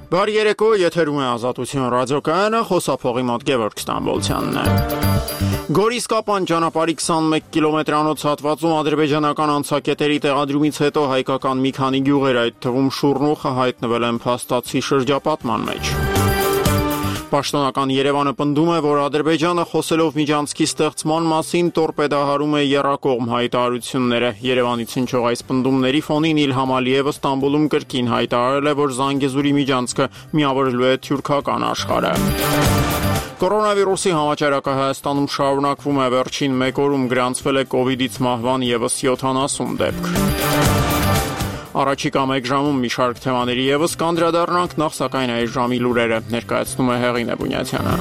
Բարի երեկո, եթերում է Ազատություն ռադիոկայանը, խոսափողի մոտ Գևորգ Ստամբոլցյանն է։ Գորիս-Կապան ճանապարհի 21 կիլոմետրանոց հատվածում ադրբեջանական անցակետերի տեղադրումից հետո հայկական մի քանի գյուղեր, այդ թվում Շուռնուխը, հայտնվել են փաստացի շրջապատման մեջ։ Պաշտոնական Երևանը պնդում է, որ Ադրբեջանը խոսելով միջանցքի ստեղծման մասին տորպեդահարում է եռակողմ հայտարարությունները։ Երևանից հնչող այս պնդումների ֆոնին Իլհամ Ալիևը Ստամբուլում կրկին հայտարարել է, որ Զանգեզուրի միջանցքը միավորելու է թյուրքական աշխարհը։ Կորոնավիրուսի համաճարակը Հայաստանում շարունակվում է, վերջին մեկ օրում գրանցվել է կովիդից մահվան ևս 70 դեպք։ Առաջիկա մեկ ժամում մի շարք թեմաների ևս կանդրադառնանք, նախ սակայն այս ժամի լուրերը ներկայացնում է Հեղինե Բունյացյանը։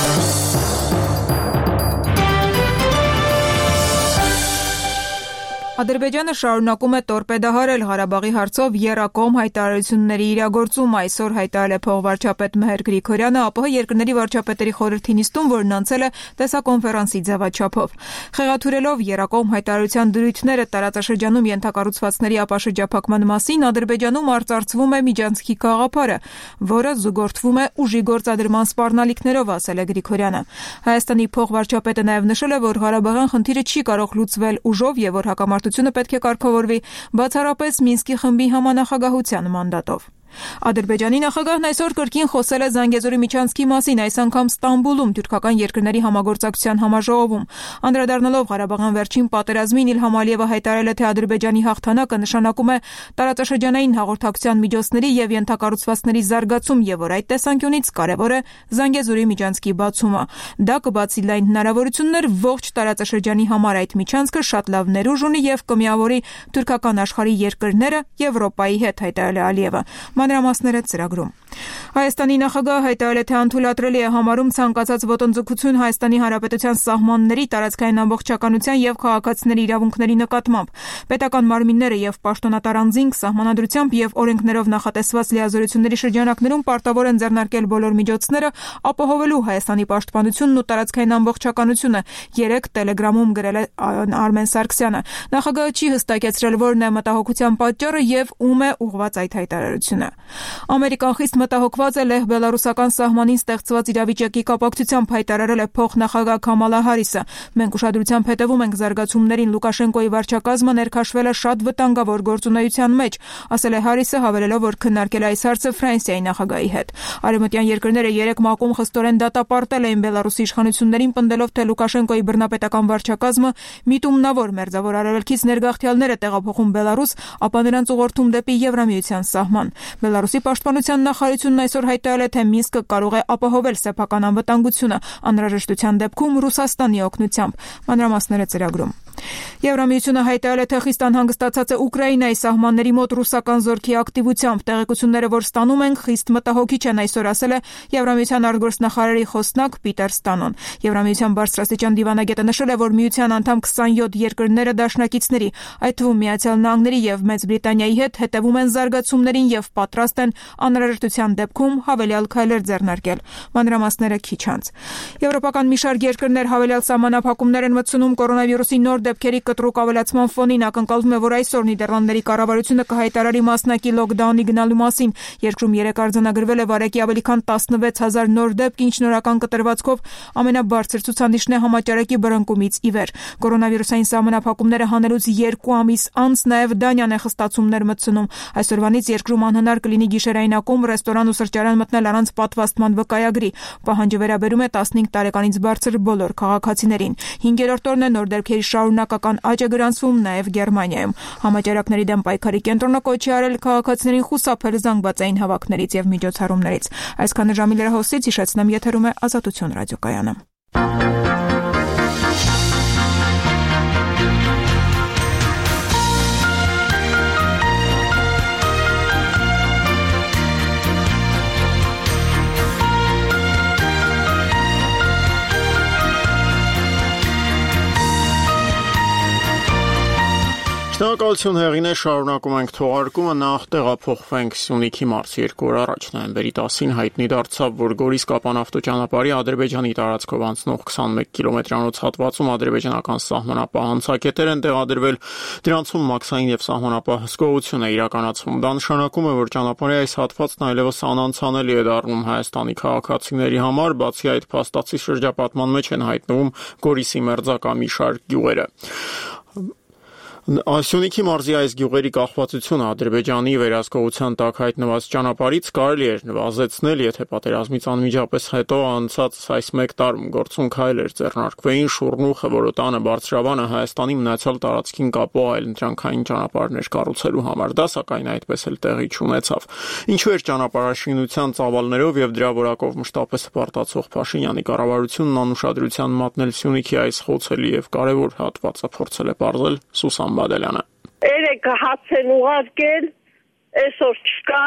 Ադրբեջանը շարունակում է տորպեդահարել Ղարաբաղի հարցով եռակողմ հայտարարությունների իրագործում։ Այսօր հայտարարել է փոխվարչապետ Մեհեր Գրիգորյանը ԱՊՀ երկրների վարչապետերի խորհրդի նիստում, որն անցել է տեսակոնֆերանսի ձևաչափով։ Խեղաթյուրելով եռակողմ հայտարարության դրույթները տարածաշրջանում ենթակառուցվածքների ապաշրջափակման մասին, Ադրբեջանում արծարծվում է միջանցքի գաղափարը, որը զուգորդվում է ուժի գործադրման սպառնալիքներով, ասել է Գրիգորյանը։ Հայաստանի փոխվարչապետը նաև նշել է, որ Ղարաբաղյան խնդիրը չի կարող լուծվել ուժով եւ որ հակամարտությունը պետք է կարգավորվի բացառապես Մինսկի խմբի համանախագահության մանդատով։ Ադրբեջանի նախագահն այսօր կրկին խոսել է Զանգեզուրի միջանցքի մասին, այս անգամ Ստամբուլում թուրքական երկրների համագործակցության համաժողովում։ Անդրադառնալով Ղարաբաղյան վերջին պատերազմին, Իլհամ Ալիևը հայտարարել է, թե Ադրբեջանի հաղթանակը նշանակում է տարածաշրջանային հաղորդակցության միջոցների եւ ենթակառուցվածքների զարգացում եւ որ այդ տեսանկյունից կարեւոր է Զանգեզուրի միջանցքի բացումը։ Դա կբացի լայն հնարավորություններ ողջ տարածաշրջանի համար, այդ միջանցքը շատ լավ ներուժ ունի եւ կմիավորի թուրքական աշխարհի երկրները Եվրոպայի հետ, հայտարարել է Ալիևը։ Մանրամասները ծրագրում։ Հայաստանի նախագահը հայտարարել է, թե անթույլատրելի է համարում ցանկացած ոտնձգություն Հայաստանի Հանրապետության սահմանների, տարածքային ամբողջականության եւ քաղաքացիների իրավունքների նկատմամբ։ Պետական մարմինները եւ պաշտոնատար անձինք սահմանադրությամբ եւ օրենքներով նախատեսված լիազորությունների շրջանակներում պարտավոր են ձեռնարկել բոլոր միջոցները ապահովելու Հայաստանի պաշտպանությունն ու տարածքային ամբողջականությունը, 3 Տելեգրամում գրել է Արմեն Սարգսյանը։ Նախագահը չի հստակեցրել որն է մտահոգության պատճառը եւ ում է ուղղված այդ հայտարարությունը։ Ամերիկան խիստ մտահոգված է լեհ-բելարուսական սահմանին ստեղծված իրավիճակի կապակցությամբ, հայտարարել է փոխնախագահ Քամալա Հարիսը։ Մենք ուշադրությամբ հետևում ենք զարգացումներին, Լուկաշենկոյի վարչակազմը ներքաշվել է շատ վտանգավոր գործունեության մեջ, ասել է Հարիսը, հավելելով, որ քննարկել է այս հարցը Ֆրանսիայի նախագահի հետ։ Արևմտյան երկրները 3 մակում խստորեն դատապարտել էին Բելարուսի իշխանություններին, պնդելով, թե Լուկաշենկոյի բռնապետական վարչակազմը միտումնավոր մերձավոր արևելքից ներգաղթյալներ է տեղափոխում Բելարուս, ապա նրանց ուղղորդում դեպի Եվրամիության սահման։ Բելարուսի պաշտպանության նախարարությունն այսօր հայտարարել է, թե Մինսկը կարող է ապահովել սեփական անվտանգությունը անհրաժեշտության դեպքում Ռուսաստանի օգնությամբ։ Մանրամասները ծրագրում։ Եվրամիությունը հայտարարել է, թե խիստ անհանգստացած է Ուկրաինայի սահմանների մոտ ռուսական զորքի ակտիվությամբ։ Տեղեկությունները, որ ստանում ենք, խիստ մտահոգիչ են, այսօր ասել է Եվրամիության արտգործնախարարի խոսնակ Պիտեր Ստանոն։ Եվրամիության բարձրաստիճան դիվանագետը նշել է, որ միության անդամ 27 երկրները դաշնակիցների, այդ թվում Միացյալ Նահանգների եւ Մեծ Բրիտանիայի հետ հետևում են զարգացումներին եւ պատրաստ են անհրաժեշտության դեպքում հավելյալ քայլեր ձեռնարկել։ Մանրամասները քիչ անց։ Եվրոպական մի շարք երկրներ հավելյալ սահմանափակումներ են մտցնում կորոնավիրուսի նոր դեպքերի կտրուկ ավելացման ֆոնին, ակնկալվում է, որ այսօր Նիդերլանդների կառավարությունը կհայտարարի մասնակի լոկդաունի գնալու մասին։ Երկրում 3 արձանագրվել է վարակի ավելի քան 16000 նոր դեպք, ինչ նորական կտրվածքով ամենաբարձր ցուցանիշն է համաճարակի բռնկումից ի վեր։ Կորոնավիրուսային սահմանափակումները հանելուց 2 ամիս անց նաև Դանիան է խստացումներ մտցնում։ Այսօրվանից երկրում անհնար կլինի գիշերային ակումբ, ռեստորան ու սրճարան մտնել առանց պատվաստման վկայագրի։ Պահանջը վերաբերում է 15 տարեկանից բարձր բոլոր քաղաքացիներին։ 5-րդ օրն է նոր դեպքերի շարունակական աճ է գրանցվում նաև Գերմանիայում։ Համաճարակների դեմ պայքարի կենտրոնը կոչի արել քաղաքացիներին խուսափել զանգվածային հավաքներից եւ միջոցառումներից։ Այսքանը ժամի լրահոսից հիշեցնեմ, եթերում է Ազատություն ռադիոկայանը։ Շնորհակալություն հեղինե, շարունակում ենք թողարկումը, նախ տեղափոխվենք Սյունիքի մարզ 2 օր առաջ նոյեմբերի 10-ին հայտնի դարձավ, որ Գորիս-Կապան ավտոճանապարհի Ադրբեջանի տարածքով անցնող 21 կիլոմետրանոց հատվածում ադրբեջանական սահմանապահ անցակետեր են տեղադրվել, դրանցում մաքսային եւ սահմանապահ հսկողություն է իրականացվում։ Դա նշանակում է, որ ճանապարհի այս հատվածն այլևս անանցանելի է դառնում Հայաստանի քաղաքացիների համար, բացի այդ փաստացի շրջապատման մեջ են հայտնվում Գորիսի մերձակա մի շարք գյուղերը։ Սյունիքի մարզի այս գյուղերի կախվածությունը Ադրբեջանի վերահսկողության տակ հայտնված ճանապարհից կարելի էր նվազեցնել, եթե պատերազմից անմիջապես հետո անցած այս 1 տարում գործուն քայլեր ձեռնարկվեին Շուռնուխը, Որոտանը, Բարձրավանը Հայաստանի մնացյալ տարածքին կապող այլընտրանքային ճանապարհներ կառուցելու համար։ Դա սակայն այդպես էլ տեղի չունեցավ։ Ինչու էր ճանապարհաշինության ծավալներով եւ դրա որակով մշտապես հպարտացող Փաշինյանի կառավարությունն անուշադրության մատնել Սյունիքի այս խոցելի եւ կարեւոր հատվածը փորձել է պարզել Սուսան Բադելյանը։ Երեք հաց են ուղարկել, այսօր չկա,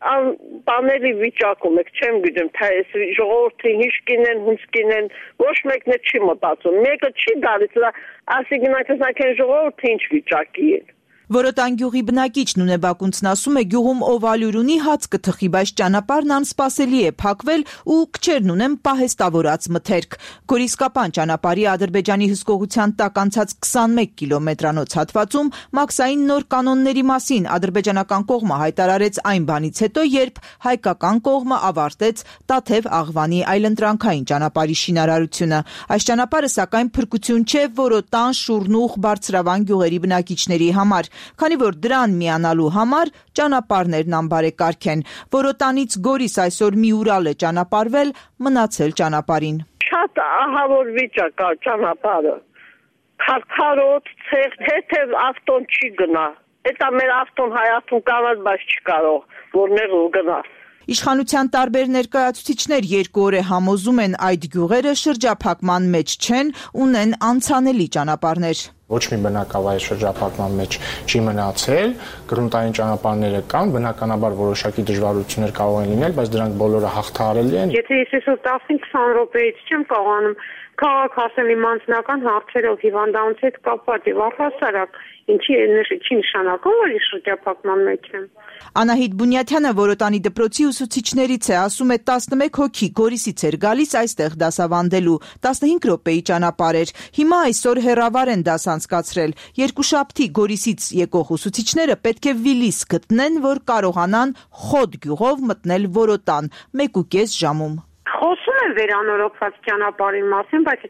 բաների վիճակում եք, չեմ գիտեմ, թե այս ժողովրդի ինչ կինեն, հունց կինեն, ոչ մեկն է չի մտածում, մեկը չի գալիս, ասի գնացնակ են ժողովրդի ինչ վիճակի են։ Որոտան գյուղի բնակիչ Նունե Բակունցն ասում է, գյուղում օվալյուր ունի հաց կթխի, բայց ճանապարհն անսպասելի է փակվել ու քչերն ունեն պահեստավորած մթերք։ Գորիս-Կապան ճանապարհի Ադրբեջանի հսկողության տակ անցած 21 կիլոմետրանոց հատվածում մաքսային նոր կանոնների մասին ադրբեջանական կողմը հայտարարեց այն բանից հետո, երբ հայկական կողմը ավարտեց Տաթև-Աղվանի այլընտրանքային ճանապարհի շինարարությունը։ Այս ճանապարհը սակայն փրկություն չէ Որոտան, Շուռնուխ, Բարձրավան գյուղերի բնակիչների համար, քանի որ դրան միանալու համար ճանապարհներն անբարեկարգ են։ Որոտանից Գորիս այսօր մի Ուրալ է ճանապարհվել, մնացել ճանապարհին։ Շատ ահավոր վիճակ է ճանապարհը։ Քարքարոտ, ցեղ, թեթև ավտոն չի գնա։ Դա մեր ավտոն հայացում կանած, բայց չկարող, որներ ու գնա։ Իշխանության տարբեր ներկայացուցիչներ 2 օր է համոզում են այդ գյուղերը շրջափակման մեջ չեն, ունեն անցանելի ճանապարհներ։ Ոչ մի բնակավայր շրջափակման մեջ չի մնացել, գրունտային ճանապարհները կան, բնականաբար որոշակի դժվարություններ կարող են լինել, բայց դրանք բոլորը հաղթահարելի են։ Եթե ես այսօր 15-20 րոպեից չեմ կարողանում քաղաք հասել իմ անձնական հարցերով հիվանդանոցի հետ կապված եւ առհասարակ ինչի չի նշանակում, որ ես շրջափակման մեջ եմ։ Անահիտ Բունյաթյանը Որոտանի դպրոցի ուսուցիչներից է, ասում է 11 հոգի Գորիսից էր գալիս այստեղ դասավանդելու, 15 րոպեի ճանապարհ էր։ Հիմա այսօր հեռավար են դաս անցկացրել։ Երկուշաբթի Գորիսից եկող ուսուցիչները պետք է Վիլիս գտնեն, որ կարողանան Խոդ գյուղով մտնել Որոտան 1.5 ժամում։ Խոսում են վերանորոգված ճանապարհի մասին, բայց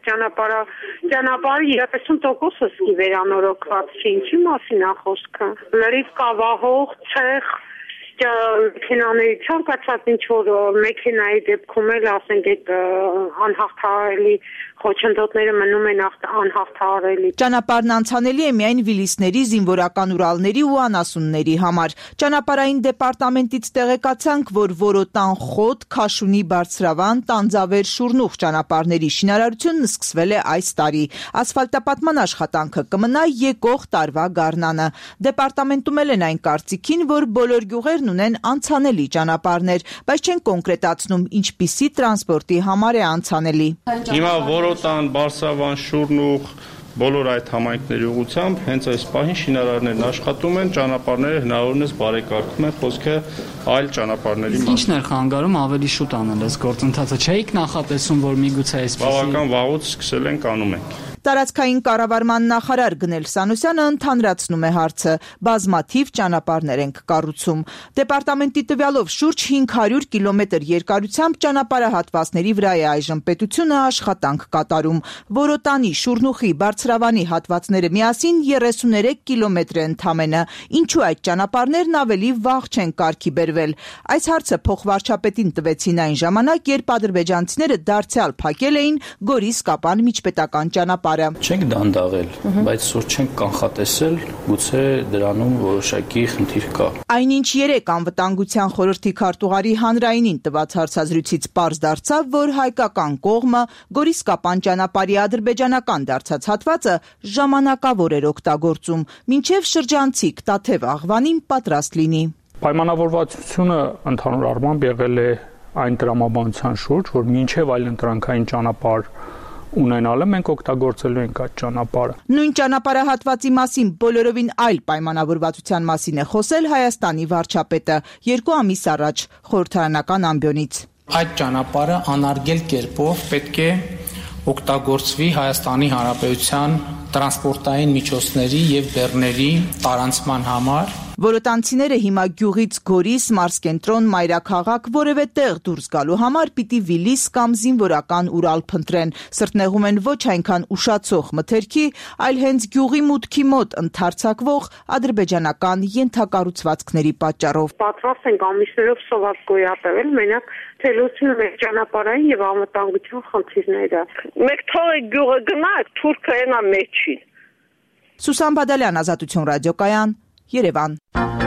ճանապարհի 30% սկի վերանորոգված չի, ինչի մասին է խոսքը։ Լրիվ կավահող, ցեղ, մեքենաների ցանկացած ինչ որ մեքենայի դեպքում էլ ասենք այդ անհաղթահարելի խոչընդոտները մնում են անհաղթահարելի։ Ճանապարհն անցանելի է միայն Վիլիսների, զինվորական Ուրալների ու անասունների համար։ Ճանապարհային դեպարտամենտից տեղեկացանք, որ Որոտան Խոտ, Քաշունի Բարձրավան, Տանձավեր Շուռնուխ ճանապարհների շինարարությունն սկսվել է այս տարի։ Ասֆալտապատման աշխատանքը կմնա եկող տարվա գարնանը։ Դեպարտամենտում են այն կարծիքին, որ բոլոր գյուղերն ունեն անցանելի ճանապարհներ, բայց չեն կոնկրետացնում ինչպիսի տրանսպորտի համար է անցանելի։ Հիմա Որոտան, Բարսավան, Շուռնուխ, բոլոր այդ համայնքների ուղղությամբ հենց այս պահին շինարարներն աշխատում են, ճանապարհները հնարավորինս բարեկարգում են, խոսքը այլ ճանապարհների մասին։ Ինչն էր խանգարում ավելի շուտ անել այս գործընթացը, չէիք նախատեսում, որ միգուցե այսպես։ Բավական վաղուց սկսել ենք, անում ենք։ Տարածքային կառավարման նախարար Գնել Սանոսյանը ընդհանրացնում է հարցը։ Բազմաթիվ ճանապարհներ ենք կառուցում։ Դեպարտամենտի տվյալով շուրջ 500 կիլոմետր երկարությամբ ճանապարհահատվածների վրա է այժմ պետությունը աշխատանք կատարում։ Որոտանի, Շուռնուխի, Բարձրավանի հատվածները միասին 33 կիլոմետր են ընդամենը։ Ինչու այդ ճանապարհներն ավելի վաղ չեն կարգի բերվել։ Այս հարցը փոխվարչապետին տվեցին այն ժամանակ, երբ ադրբեջանցիները դարձյալ փակել էին Գորիս-Կապան միջպետական ճանապարհը։ Չենք դանդաղել, բայց սուր չենք կանխատեսել, գուցե դրանում որոշակի խնդիր կա։ Այնինչ 3 անվտանգության խորհրդի քարտուղարի հանրայինին տված հարցազրույցից պարզ դարձավ, որ հայկական կողմը Գորիս-Կապան ճանապարհի ադրբեջանական դարձած հատվածը ժամանակավոր էր օգտագործում, մինչև շրջանցիկ Տաթև-Աղվանին պատրաստ լինի։ Պայմանավորվածությունը ընդհանուր առմամբ եղել է այն տրամաբանության շուրջ, որ մինչև այլընտրանքային ճանապարհ ունենալը մենք օգտագործելու ենք այդ ճանապարհը։ Նույն ճանապարհահատվածի մասին բոլորովին այլ պայմանավորվածության մասին է խոսել Հայաստանի վարչապետը 2 ամիս առաջ խորհրդարանական ամբիոնից։ Այդ ճանապարհը անարգել կերպով պետք է օգտագործվի Հայաստանի Հանրապետության տրանսպորտային միջոցների եւ բեռների տարանցման համար։ Որոտանցիները հիմա գյուղից Գորիս, Մարզկենտրոն, Մայրաքաղաք որևէ տեղ դուրս գալու համար պիտի Վիլիս կամ զինվորական Ուրալ փնտրեն։ Սրտնեղում են ոչ այնքան ուշացող մթերքի, այլ հենց գյուղի մուտքի մոտ ընդարձակվող ադրբեջանական ենթակառուցվածքների պատճառով։ Պատրաստ ենք ամիսներով սոված գոյատևել, մենակ թե լուծում ենք ճանապարհային եւ անվտանգության խնդիրները։ Մեկ թողեք գյուղը գնաք, թուրքը այնա մեջին։ Սուսան Բադալյան, Ազատություն ռադիոկայան, Երևան։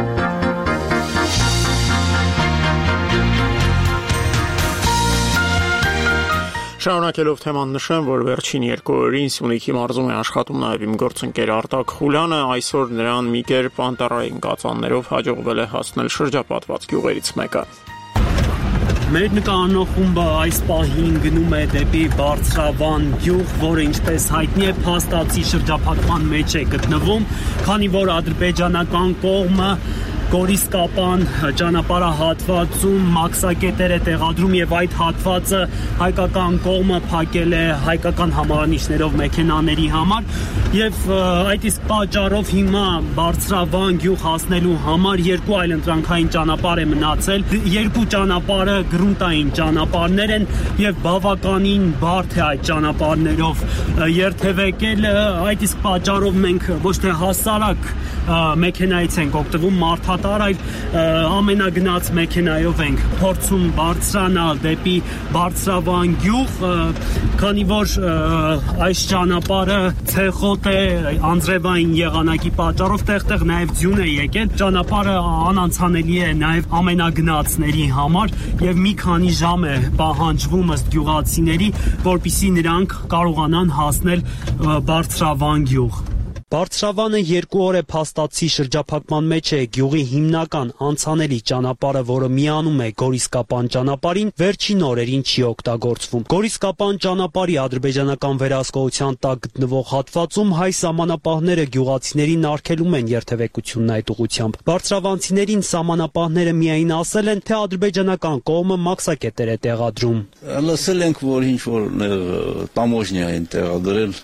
Շարունակելով թեման նշեմ, որ վերջին 2 օրերին Սյունիքի մարզում է աշխատում նաև իմ գործընկեր Արտակ Խուլյանը, այսօր նրան մի կերպ անտարային կածաններով հաջողվել է հասնել շրջապատված գյուղերից մեկը։ Մեր նկարանող խումբը այս պահին գնում է դեպի Բարձրավան գյուղ, որը ինչպես հայտնի է փաստացի շրջափակման մեջ է գտնվում, քանի որ ադրբեջանական կողմը Գորիս-Կապան ճանապարհահատվածում մաքսակետեր է տեղադրում եւ այդ հատվածը հայկական կողմը փակել է հայկական համարանիշներով մեքենաների համար եւ այդ իսկ պատճառով հիմա Բարձրավան գյուղ հասնելու համար 2 այլ ընտրանքային ճանապարհ է մնացել։ 2 ճանապարհը գրունտային ճանապարհներ են եւ բավականին բարդ է այդ ճանապարհներով երթևեկել։ Այդ իսկ պատճառով մենք ոչ թե հասարակ մեքենայից ենք օգտվում, մարդատար, այլ ամենագնաց մեքենայով ենք փորձում բարձրանալ դեպի Բարձրավան գյուղ, քանի որ այս ճանապարհը ցեխոտ է անձրևային եղանակի պատճառով, տեղ-տեղ նաև ձյուն է եկել, ճանապարհը անանցանելի է նաև ամենագնացների համար եւ մի քանի ժամ է պահանջվում ըստ գյուղացիների, որպեսզի նրանք կարողանան հասնել Բարձրավան գյուղ։ Բարձրավանը 2 օր է փաստացի շրջափակման մեջ է գյուղի հիմնական անցանելի ճանապարհը, որը միանում է Գորիս-Կապան ճանապարհին, վերջին օրերին չի օգտագործվում։ Գորիս-Կապան ճանապարհի ադրբեջանական վերահսկողության տակ գտնվող հատվածում հայ սահմանապահները գյուղացիներին արգելում են երթևեկությունն այդ ուղղությամբ։ Բարձրավանցիներին սահմանապահները միայն ասել են, թե ադրբեջանական կողմը մաքսակետեր է տեղադրում։ Լսել ենք, որ ինչ-որ տամոժնիա են տեղադրել,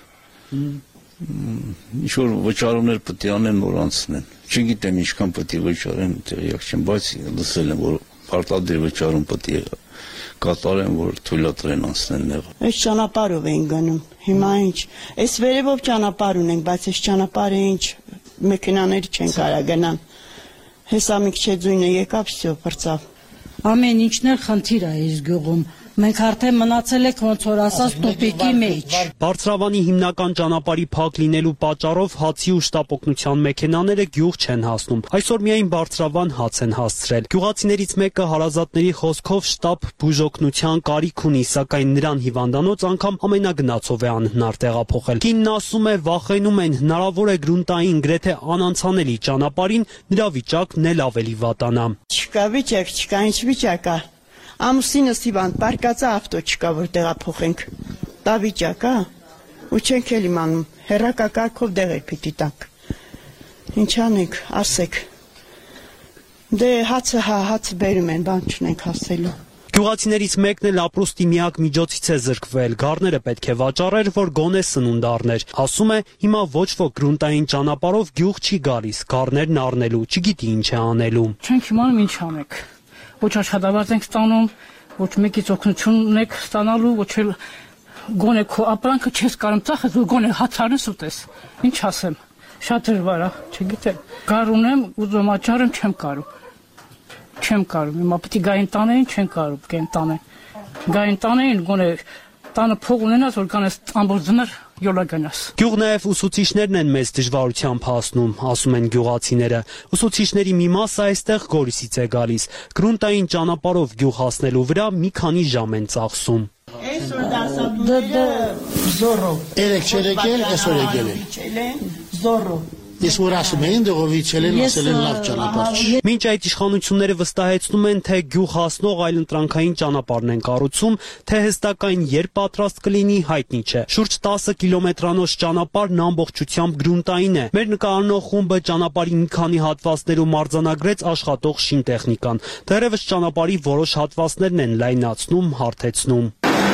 ինչ-որ վճարումներ պետք է անեն, որ անցնեն։ Չգիտեմ ինչքան պետք է վճարեն, տեղյակ չեմ, բայց լսել եմ, որ պարտադիր վճարում պետք է կատարեն, որ թույլատրեն անցնեն նեղ։ Այս ճանապարհով են գնում։ Հիմա ինչ, այս վերևով ճանապարհ ունենք, բայց այս ճանապարհը ինչ մեքենաների չեն կարող գնան։ Հեսա մի քիչ ձույնը եկավ, всё, բրծավ։ Ամեն ինչն էլ խնդիր է այս գյուղում։ Մենք արդեն մնացել ենք ոնց որ ասած տոպիկի մեջ։ Բարձրավանի հիմնական ճանապարհի փակ լինելու պատճառով հացի ու շտապօգնության մեքենաները գյուղ չեն հասնում։ Այսօր միայն Բարձրավան հաց են հասցրել։ Գյուղացիներից մեկը հարազատների խոսքով շտապ բուժօգնության կարիք ունի, սակայն նրան հիվանդանոց անգամ ամենագնացով է անհնար տեղափոխել։ Կինն ասում է, վախենում են, հնարավոր է գրունտային գրեթե անանցանելի ճանապարհին նրա վիճակն էլ ավելի վատանա։ Չկա վիճակ, չկա ինչ վիճակ է։ Ամուսինս հիվանդ, պարկածա ավտո չկա, որ տեղափոխենք։ Դա վիճակ է, ու չենք էլ իմանում, հեռակակարգով դեղեր պիտի տանք։ Ինչ անենք, ասեք։ Դե հացը բերում են, բան չունենք ասելու։ Գյուղացիներից մեկն էլ ապրուստի միակ միջոցից է զրկվել, գառները պետք է վաճառեր, որ գոնե սնունդ առներ։ Ասում է, հիմա ոչ ոք գրունտային ճանապարհով գյուղ չի գալիս, գառներն առնելու, չգիտի ինչ է անելու։ Չենք իմանում ինչ անենք։ Ոչ աշխատավարձ ենք ստանում, ոչ մեկից օգնություն ունենք ստանալու, ոչ էլ գոնե քո ապրանքը չես կարող ծախես, որ գոնե հացարես ուտես։ Ինչ ասեմ, շատ դժվար է, չգիտեմ։ Գար ունեմ, ուզում աճարեմ, չեմ կարող։ Չեմ կարող, հիմա պետք է գային տանեին, չեն կարող գային տանեն։ Գային տանեին, գոնե տանը փող ունենաս, որ կանես ամբողջ ձմեռ յոլա գնաս։ Գյուղ նաև ուսուցիչներն են մեծ դժվարությամբ հասնում, ասում են գյուղացիները։ Ուսուցիչների մի մասը այստեղ Գորիսից է գալիս։ Գրունտային ճանապարհով գյուղ հասնելու վրա մի քանի ժամ են ծախսում։ Այսօր դասադուները զորո։ Երեք չերեկել, այսօր եկել են։ Զորո։ Ես որ ասում էին դողովիցել են, ասել են լավ ճանապարհ չի։ Մինչ այդ իշխանությունները վստահեցնում են, թե գյուղ հասնող այլընտրանքային ճանապարհն են կառուցում, թե հստակային երբ պատրաստ կլինի, հայտնի չէ։ Շուրջ 10 կիլոմետրանոց ճանապարհն ամբողջությամբ գրունտային է։ Մեր նկարանող խումբը ճանապարհի մի քանի հատվածներում արձանագրեց աշխատող շինտեխնիկան։ Դեռևս ճանապարհի որոշ հատվածներն են լայնացնում, հարթեցնում։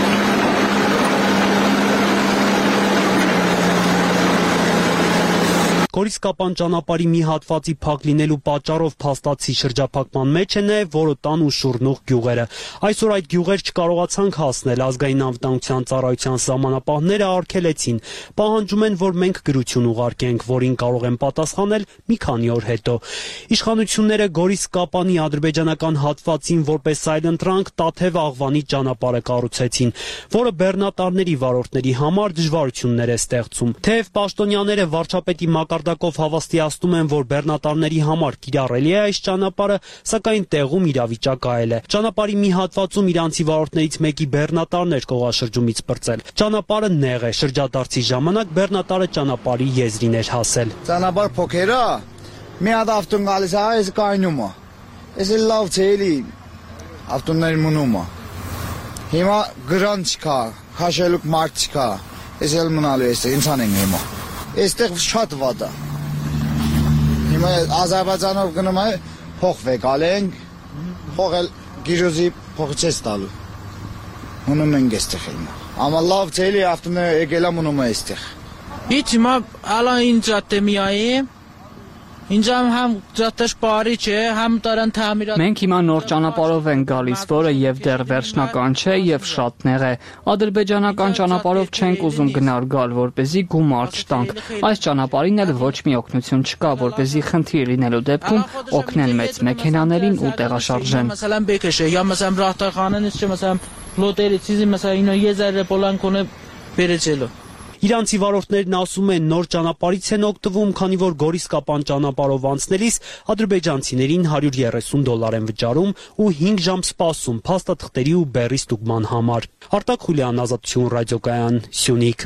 Գորիսկապան ճանապարհի մի հատվածի փակ լինելու պատճառով փաստացի շրջափակման մեջ է նաև Որոտան ու Շուռնուղ գյուղերը։ Այսօր այդ գյուղեր չկարողացանք հասնել, ազգային անվտանգության ծառայության սահմանապահները արգելեցին, պահանջում են, որ մենք գրություն ուղարկենք, որին կարող են պատասխանել մի քանի օր հետո։ Իշխանությունները Գորիսկապանի ադրբեջանական հատվածին որպես այլընտրանք Տաթև-Աղվանի ճանապարհը կառուցեցին, որը բեռնատարների վարորդների համար դժվարություններ է ստեղծում։ Թեև պաշտոնյաները վարչապետի մակարդակով հավաստիացնում են, որ բեռնատարների համար կիրառելի է այս ճանապարհը, սակայն տեղում իրավիճակը այլ է։ Ճանապարհի մի հատվածում իրանցի վարորդներից մեկի բեռնատարն էր կողաշրջումից պրծել։ Ճանապարհը նեղ է, շրջադարձի ժամանակ բեռնատարը ճանապարհի եզրին էր հասել։ Ճանապարհ փոքր է, մի հատ ավտոն գալիս է, այս կայնում է։ Այս էլ լավ չէ, էլի ավտոններ մնում է։ Հիմա գրան չկա, քաշելուկ մարդ չկա։ Այս էլ մնալու է, ինձ անենք հիմա։ Այստեղ շատ վատ է։ Հիմա Ադրբեջանով գնում է, փոխվեք ալենք, փոխել գիրոզի փոխ չես տալու։ Մնում ենք այստեղ հիմա։ Amma լավ չէ, էլի ավտոները եկել է մնում է այստեղ։ Ինչ հիմա ալա ինձ ատեմիայի Ինձամ համ ճաշպարի չէ, համ տարան թամիրա։ Մենք հիմա նոր ճանապարհով ենք գալիս, որը եւ դեռ վերջնական չէ եւ շատ նեղ է։ Ադրբեջանական ճանապարհով չենք ուզում գնալ գալ, որպեսզի գումար չտանք։ Այս ճանապարհին էլ ոչ մի օգնություն չկա, որպեսզի խնդիր լինելու դեպքում օգնեն մեծ մեքենաներին ու տեղաշարժեն։ Məsələn բեկեշե, ya məsələn ռախտախանենից չէ, məsələn լոտերիցիզի məsələn ինո եզերը պոլանկոնը բերեցելո։ Իրանցի վարորդներն ասում են նոր ճանապարհից են օգտվում, քանի որ Գորիսկապան ճանապարհով անցնելիս ադրբեջանցիներին $130 են վճարում ու 5 ժամ սպասում փաստաթղթերի ու բեռի ստուգման համար։ Արտակ Խուլյան, Ազատություն ռադիոկայան, Սյունիք։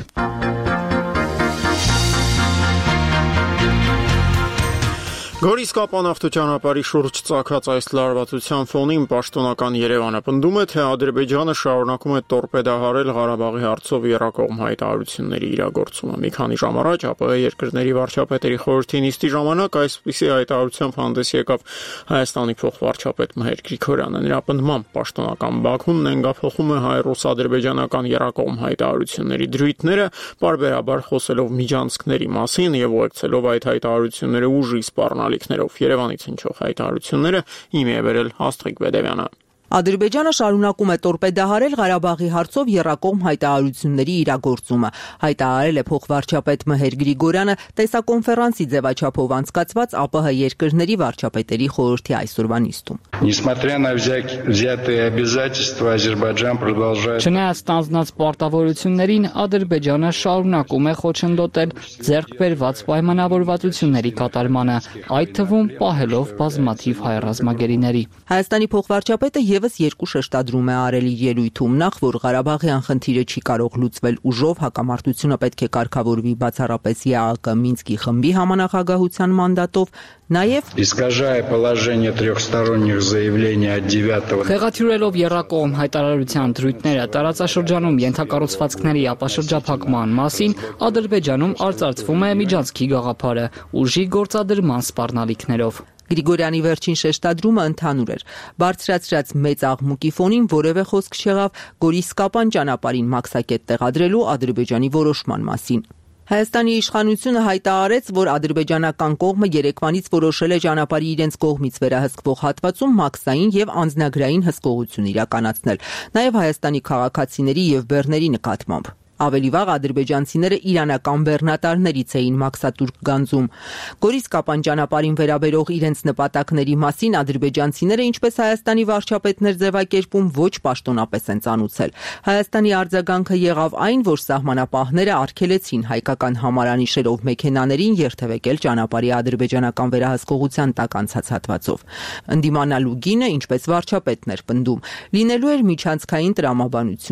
Գորիսկապան ավտոճանապարհի շուրջ ծագած այս լարվածության ֆոնին պաշտոնական Երևանը պնդում է, թե Ադրբեջանը շարունակում է տորպեդահարել Ղարաբաղի հարցով եռակողմ հայտարարությունների իրագործումը։ Մի քանի ժամ առաջ ԱՊՀ երկրների վարչապետերի խորհրդի նիստի ժամանակ այսպիսի հայտարարությամբ հանդես եկավ Հայաստանի փոխվարչապետ Մհեր Գրիգորյանը։ Նրա պնդմամբ պաշտոնական Բաքուն նենգափոխում է հայ-ռուս-ադրբեջանական եռակողմ հայտարարությունների դրույթները, պարբերաբար խոսելով միջանցքների մասին եւ ուղեկցելով այդ հայտարարությունները ուժի սպառնալիքներով։ Երևանից հնչող հայտարարությունները հիմի է բերել Աստղիկ Բեդևյանը։ Ադրբեջանը շարունակում է տորպեդահարել Ղարաբաղի հարցով եռակողմ հայտարարությունների իրագործումը, հայտարարել է փոխվարչապետ Մհեր Գրիգորյանը տեսակոնֆերանսի ձևաչափով անցկացված ԱՊՀ երկրների վարչապետերի խորհրդի այսօրվա նիստում։ Несмотря на взятые обязательства, Азербайджан продолжает. Չնայած ստանձնած պարտավորություններին, Ադրբեջանը շարունակում է խոչընդոտել ձեռք բերված պայմանավորվածությունների կատարմանը, այդ թվում պահելով բազմաթիվ հայ ռազմագերիների։ Հայաստանի փոխվարչապետը եւս երկու շեշտադրում է արել իր ելույթում, նախ որ Ղարաբաղյան խնդիրը չի կարող լուծվել ուժով, հակամարտությունը պետք է կարգավորվի բացառապես ԵԱՀԿ Մինսկի խմբի համանախագահության մանդատով, նաեւ искажая положение трехсторонних заявлений от 9-го Խեղաթյուրելով եռակողմ հայտարարության դրույթները տարածաշրջանում ենթակառուցվածքների ապաշրջափակման մասին, Ադրբեջանում արծարծվում է միջանցքի գաղափարը ուժի գործադրման սպառնալիքներով։ Գրիգորյանի վերջին շեշտադրումը ընդհանուր էր։ Բարձրացրած մեծ աղմուկի ֆոնին որևէ խոսք չեղավ Գորիսկապան ճանապարհին մաքսակետ տեղադրելու Ադրբեջանի որոշման մասին։ Հայաստանի իշխանությունը հայտարարեց, որ ադրբեջանական կողմը երեկվանից որոշել է ճանապարհի իրենց կողմից վերահսկվող հատվածում մաքսային եւ անձնագրային հսկողություն իրականացնել, նաեւ Հայաստանի քաղաքացիների եւ բեռների նկատմամբ։ Ավելի վաղ ադրբեջանցիները իրանական բեռնատարներից էին մաքսատուրք գանձում։ Գորիսկապան ճանապարհին վերաբերող իրենց նպատակների մասին ադրբեջանցիները, ինչպես Հայաստանի վարչապետն էր ձևակերպում, ոչ պաշտոնապես են ծանուցել։ Հայաստանի արձագանքը եղավ այն, որ սահմանապահները արգելեցին հայկական համարանիշերով մեքենաներին երթևեկել ճանապարհի ադրբեջանական վերահսկողության տակ անցած հատվածով։ Ընդդիմանալու գինը, ինչպես վարչապետն էր պնդում, լինելու էր միջանցքային տրամաբանությունը։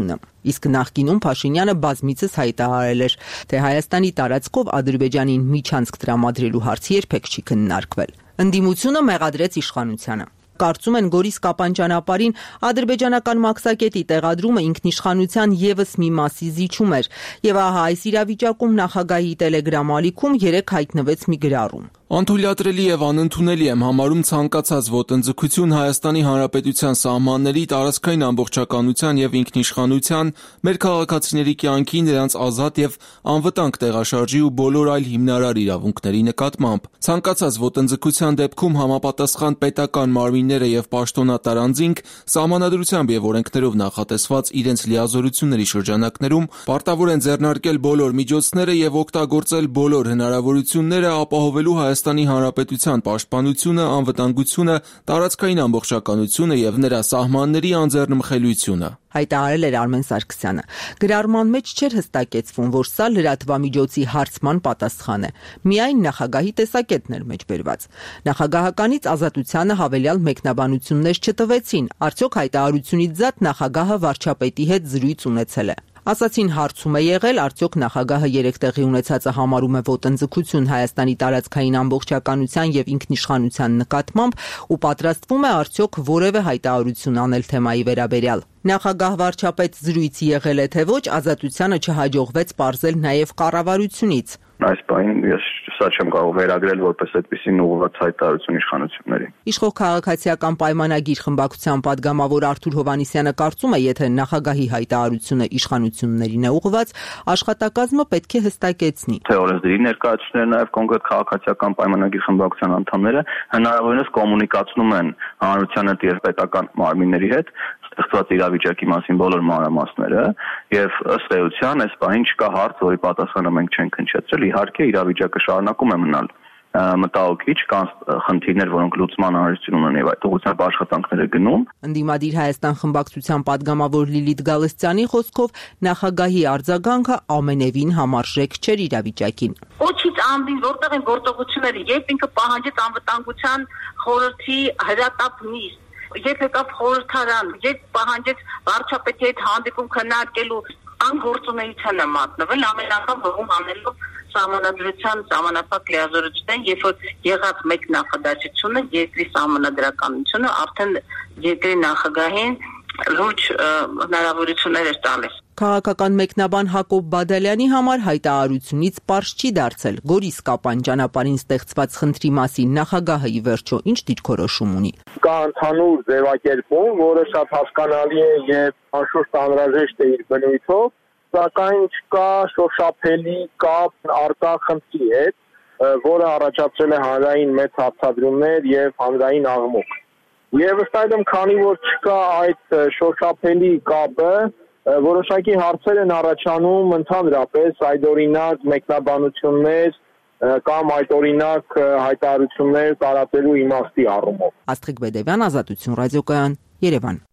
Իսկ նախկինում Փաշինյանը բազմիցս հայտարարել էր, թե Հայաստանի տարածքով Ադրբեջանին միջանցք տրամադրելու հարցը երբեք չի քննարկվել։ Ընդդիմությունը մեղադրեց իշխանությանը։ Կարծում են Գորիս-Կապան ճանապարհին ադրբեջանական մաքսակետի տեղադրումը ինքնիշխանության ևս մի մասի զիջում էր, եւ ահա այս իրավիճակում նախագահի տելեգրամ ալիքում երեկ հայտնվեց մի գրառում։ Անթույլատրելի եւ անընդունելի եմ համարում ցանկացած ոտնձգություն Հայաստանի Հանրապետության սահմանների տարածքային ամբողջականության եւ ինքնիշխանության, մեր քաղաքացիների կյանքի, նրանց ազատ եւ անվտանգ տեղաշարժի ու բոլոր այլ հիմնարար իրավունքների նկատմամբ։ Ցանկացած ոտնձգության դեպքում համապատասխան պետական մարմինները եւ պաշտոնատար անձինք սահմանադրությամբ եւ օրենքներով նախատեսված իրենց լիազորությունների շրջանակներում պարտավոր են ձեռնարկել բոլոր միջոցները եւ օգտագործել բոլոր հնարավորությունները ապահովելու Հայաստանի Հանրապետության պաշտպանությունը, անվտանգությունը, տարածքային ամբողջականությունը եւ նրա սահմանների անձեռնմխելիությունը, հայտարարել էր Արմեն Սարգսյանը։ Գրառման մեջ չէր հստակեցվում, որ սա լրատվամիջոցի հարցման պատասխան է։ Միայն նախագահի տեսակետն էր մեջբերված։ Նախագահականից Ազատությանը հավելյալ մեկնաբանություններ չտվեցին։ Արդյոք հայտարարությունից զատ նախագահը վարչապետի հետ զրույց ունեցել է։ Ասացին հարցում է եղել, արդյոք նախագահը երեք տեղի ունեցածը համարում է ոտնձգություն Հայաստանի տարածքային ամբողջականության եւ ինքնիշխանության նկատմամբ ու պատրաստվում է արդյոք որևէ հայտարարություն անել թեմայի վերաբերյալ։ Նախագահ վարչապետ զրույցի եղել է թե ոչ, Ազատությանը չհաջողվեց պարզել նաեւ կառավարությունից։ Այս բանին ես սա չեմ կարող վերագրել որպես այդպեսին ուղղված հայտարարություն իշխանություններին։ Իշխող քաղաքացիական պայմանագիր խմբակցության падգամավոր Արթուր Հովհաննիսյանը կարծում է, եթե նախագահի հայտարարությունը իշխանություններին է ուղղված, աշխատակազմը պետք է հստակեցնի։ Թե օրենսդրի ներկայացուցիչները, նաև կոնկրետ քաղաքացիական պայմանագիր խմբակցության անդամները հնարավորինս կոմունիկացնում են հանրության հետ եւ պետական մարմինների հետ ստեղծված իրավիճակի մասին բոլոր մանրամասները եւ ըստ էության այս բանին չկա հարց, որի պատասխանը մենք չենք հնչեցրել։ Իհարկե իրավիճակը շարունակում է մնալ մտահոգիչ, կան խնդիրներ, որոնք լուծման անհրաժեշտություն ունեն եւ այդ ուղղությամբ աշխատանքներ է գնում։ Ընդդիմադիր Հայաստան խմբակցության падգամավոր Լիլիթ Գալստյանի խոսքով նախագահի արձագանքը ամենևին համարժեք չէր իրավիճակին։ Ոչինչ ամբին որտեղ են գործողությունները, երբ ինքը պահանջեց անվտանգության խորհրդի հրատապ նիստ, երբ եկավ խորհրդարան, երբ պահանջեց վարչապետի հետ հանդիպում քննարկելու անգործունեության է մատնվել ամեն անգամ հողում անելով սահմանադրության սահմանափակ լիազորությունն, երբ որ եղած մեկ նախադասությունը երկրի սահմանադրականությունը արդեն երկրի նախագահին լուրջ հնարավորություններ է տալիս։ Քաղաքական մեկնաբան Հակոբ Բադալյանի համար հայտարարությունից պարզ չի դարձել Գորիս-Կապան ճանապարհին ստեղծված խնդրի մասին նախագահը ի վերջո ինչ դիրքորոշում ունի։ Կա ընդհանուր ձևակերպում, որը շատ հասկանալի է եւ անշուշտ անհրաժեշտ է իր բնույթով, սակայն չկա շոշափելի կապ արկա խնդրի հետ, որը առաջացրել է հանրային մեծ հարցադրումներ եւ հանրային աղմուկ։ Եվ ըստ այդմ, քանի որ չկա այդ շոշափելի կապը, որոշակի հարցեր են առաջանում ընդհանրապես այդօրինակ մեկնաբանություններ կամ այդօրինակ հայտարարություններ տարածելու իմաստի առումով։ Աստղիկ Բեդևյան, Ազատություն ռադիոկայան, Երևան։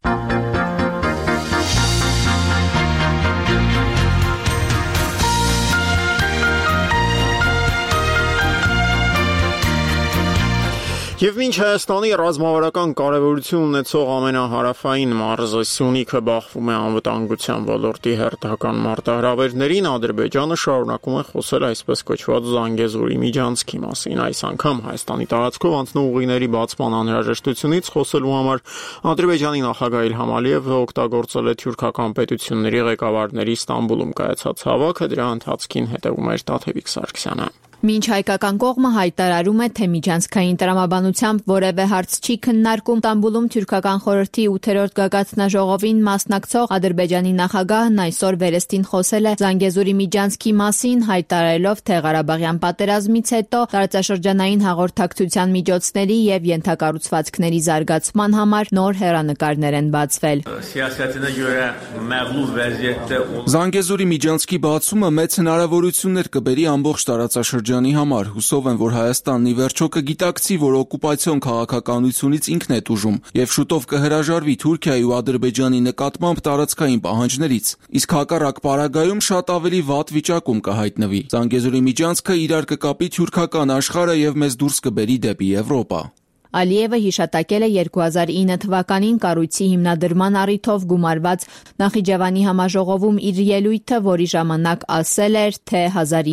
Եվ մինչ Հայաստանի ռազմավարական կարևորություն ունեցող ամենահարավային մարզը Սյունիքը բախվում է անվտանգության ոլորտի հերթական մարտահրավերներին, Ադրբեջանը շարունակում է խոսել այսպես կոչված Զանգեզուրի միջանցքի մասին։ Այս անգամ Հայաստանի տարածքով անցնող ուղիների բացման անհրաժեշտությունից խոսելու համար Ադրբեջանի նախագահ Իլհամ Ալիևը օգտագործել է թյուրքական պետությունների ղեկավարների Ստամբուլում կայացած հավաքը, դրա ընթացքին հետևում էր Տաթևիկ Սարգսյանը։ Մինչ հայկական կողմը հայտարարում է, թե միջանցքային տրամաբանությամբ որևէ հարց չի քննարկում, Ստամբուլում թյուրքական խորհրդի 8-րդ գագաթնաժողովին մասնակցող Ադրբեջանի նախագահն այսօր վերստին խոսել է Զանգեզուրի միջանցքի մասին, հայտարարելով, թե Ղարաբաղյան պատերազմից հետո տարածաշրջանային հաղորդակցության միջոցների եւ ենթակառուցվածքների զարգացման համար նոր հեռանկարներ են բացվել։ Զանգեզուրի միջանցքի բացումը մեծ հնարավորություններ կբերի ամբողջ տարածաշրջանի համար։ Հուսով եմ, որ Հայաստանն ի վերջո կգիտակցի, որ օկուպացիոն քաղաքականությունից ինքն է տուժում եւ շուտով կհրաժարվի Թուրքիայի ու Ադրբեջանի նկատմամբ տարածքային պահանջներից։ Իսկ հակառակ պարագայում շատ ավելի վատ վիճակում կհայտնվի։ Զանգեզուրի միջանցքը իրար կկապի թյուրքական աշխարհը եւ մեզ դուրս կբերի դեպի Եվրոպա։ Ալիևը հիշատակել է 2009 թվականին կառույցի հիմնադրման առիթով գումարված Նախիջևանի համաժողովում իր ելույթը, որի ժամանակ ասել էր, թե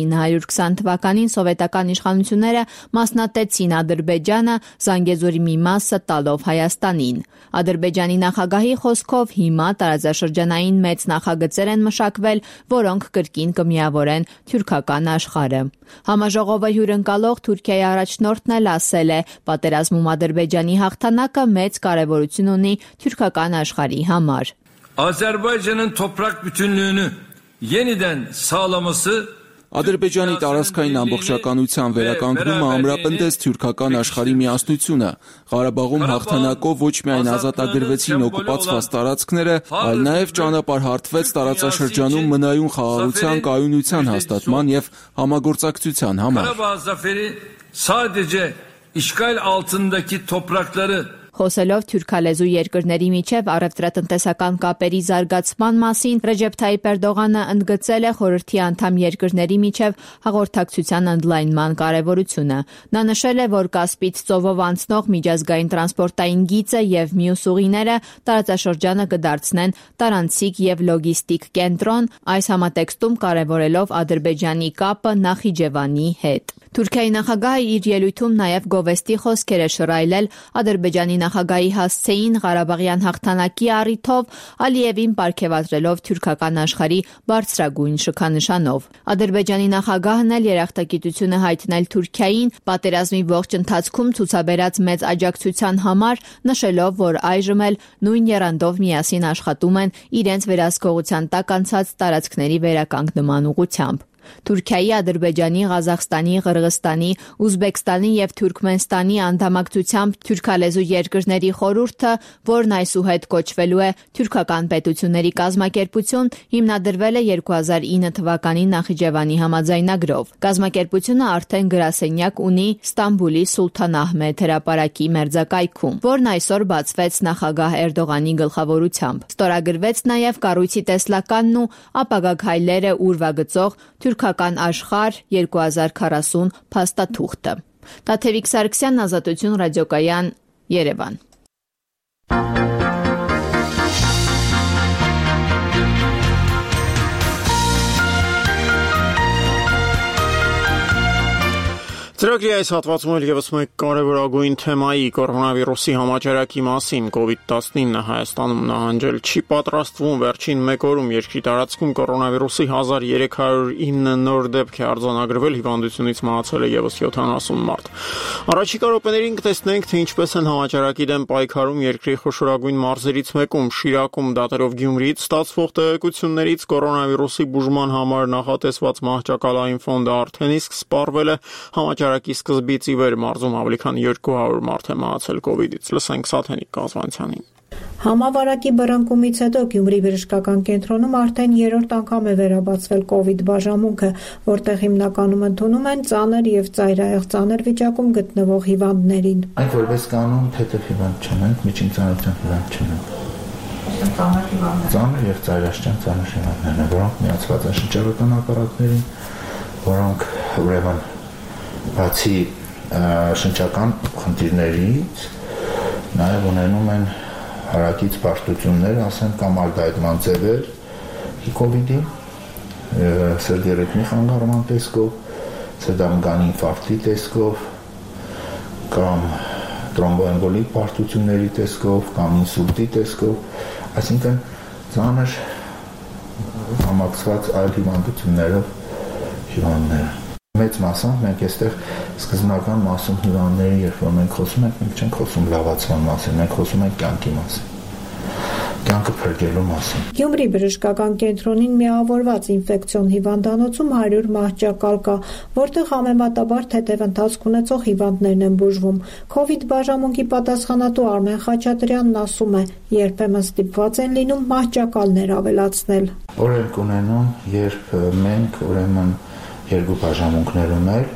1920 թվականին սովետական իշխանությունները մասնատեցին Ադրբեջանը, Զանգեզուրի մի մասը տալով Հայաստանին։ Ադրբեջանի նախագահի խոսքով հիմա տարածաշրջանային մեծ նախագծեր են մշակվել, որոնք կրկին կմիավորեն թուրքական աշխարհը։ Համաժողովը հյուրընկալող Թուրքիայի առաջնորդն էլ ասել է, պատերազմում Ադրբեջանի հաղթանակը մեծ կարևորություն ունի թուրքական աշխարհի համար։ Azerbaycan'ın toprak bütünlüğünü yeniden sağlaması Ադրբեջանի տարածքային ամբողջականության վերականգնումը ամրապնդեց թուրքական աշխարհի միասնությունը։ Ղարաբաղում հաղթանակով ոչ միայն ազատագրվեցին օկուպացված տարածքները, այլ նաև ճանապարհ հարթվեց տարածաշրջանում մնայուն խաղաղության, կայունության հաստատման եւ համագործակցության համար։ Karabağ zaferi sadece işgal altındaki toprakları Խոսելով թուրքալեզու երկրների միջև առևտրատնտեսական կապերի զարգացման մասին, Ռեջեփ Թայիփ Էրդողանը ընդգծել է խորհրդի անդամ երկրների միջև հաղորդակցության ընդլայնման կարևորությունը։ Նա նշել է, որ Կասպից ծովով անցնող միջազգային տրանսպորտային գիծը եւ մյուս ուղիները տարածաշրջանը կդարձնեն տարանցիկ եւ լոգիստիկ կենտրոն, այս համատեքստում կարևորելով Ադրբեջանի կապը Նախիջևանի հետ։ Թուրքիայի նախագահը իր ելույթում նաև գովեստի խոսքեր է շռայլել Ադրբեջանի նախագահի հասցեին Ղարաբաղյան հաղթանակի առիթով, Ալիևին պարգևատրելով թուրքական աշխարհի բարձրագույն շքանշանով։ Ադրբեջանի նախագահն էլ երախտագիտություն է հայտնել Թուրքիային պատերազմի ողջ ընթացքում ցուցաբերած մեծ աջակցության համար, նշելով, որ այժմ էլ նույն եռանդով միասին աշխատում են իրենց վերահսկողության տակ անցած տարածքների վերականգնման ուղղությամբ։ Թուրքիայի, Ադրբեջանի, Ղազախստանի, Ղրղստանի, Ուզբեկստանի եւ Թուրքմենստանի անդամակցությամբ թուրքալեզու երկրների խորհուրդը, որն այսուհետ կոչվելու է Թուրքական պետությունների կազմակերպություն, հիմնադրվել է 2009 թվականի Նախիջևանի համաձայնագրով։ Կազմակերպությունը արդեն գրասենյակ ունի Ստամբուլի Սուլթան Ահմեդ հրապարակի մերձակայքում, որն այսօր բացվեց նախագահ Էրդողանի գլխավորությամբ։ Ստորագրվեց նաև կառույցի տեսլականն ու ապագա քայլերը ուրվագծող Թուրքական աշխարհ 2040 փաստաթուղթը։ Տաթևիկ Սարգսյան, Ազատություն ռադիոկայան, Երևան։ Ծրագրի այս հատվածում էլ եւս մեկ կարևորագույն թեմայի կորոնավիրուսի համաճարակի մասին COVID-19 Հայաստանում նահանջել չի պատրաստվում վերջին մեկ օրում երկրի տարածքում կորոնավիրուսի 1309 նոր դեպք է արձանագրվել, հիվանդությունից մահացել է եւս 70 մարդ։ Առաջիկա րոպեներին կտեսնենք, թե ինչպես են համաճարակի դեմ պայքարում երկրի խոշորագույն մարզերից մեկում Շիրակում դատերով Գյումրիից ստացվող տեղեկություններից կորոնավիրուսի բուժման համար նախատեսված մահճակալային ֆոնդը արդեն իսկ սպառվել է Համաճարակի սկզբից ի վեր մարզում ավելի քան 200 մարդ է մահացել կովիդից։ Լսենք Սաթենիկ Կազվանցյանին։ Համավարակի բռնկումից հետո Գյումրի բժշկական կենտրոնում արդեն 3-րդ անգամ է վերաբացվել կովիդ բաժանմունքը, որտեղ հիմնականում ընդունում են ծանր եւ ծայրահեղ ծանր վիճակում գտնվող հիվանդներին։ Այդ որպես կանոն թեթև հիվանդ չունենք, միջին ծանրության հիվանդ չունենք։ Ծանր եւ ծայրաշրջան ծանր հիվանդներն են, որոնք միացված են շրջակայական ապարատներին, որոնք ուրեմն բացի շնչական խնդիրներից նաև ունենում են հարակից բարդություններ, ասենք կամ ալդայդման ձևեր կովիդի, սրտի խանգարման տեսքով, սրտամկանի ինֆարկտի տեսքով, կամ տրոմբոեմբոլիկ բարդությունների տեսքով, կամ ինսուլտի տեսքով, այսինքն ծանր համակցված այլ հիվանդություններով հիվանդները։ Մեծ մասամբ մենք այստեղ սկզբնական մասում հիվանդների, երբ որ մենք խոսում ենք, մենք չենք խոսում լավացման մասին, մենք խոսում ենք կյանքի մասին, կյանքը փրկելու մասին։ Գյումրի բժշկական կենտրոնին միավորված ինֆեկցիոն հիվանդանոցում 100 մահճակալ կա, որտեղ համեմատաբար թեթև ընթացք ունեցող հիվանդներն են բուժվում։ Կովիդ բաժանմունքի պատասխանատու Արմեն Խաչատրյանն ասում է, երբեմն ստիպված են լինում մահճակալներ ավելացնել։ Օրենք ունենում, երբ մենք ուրեմն երկու բաժանմունքներում էլ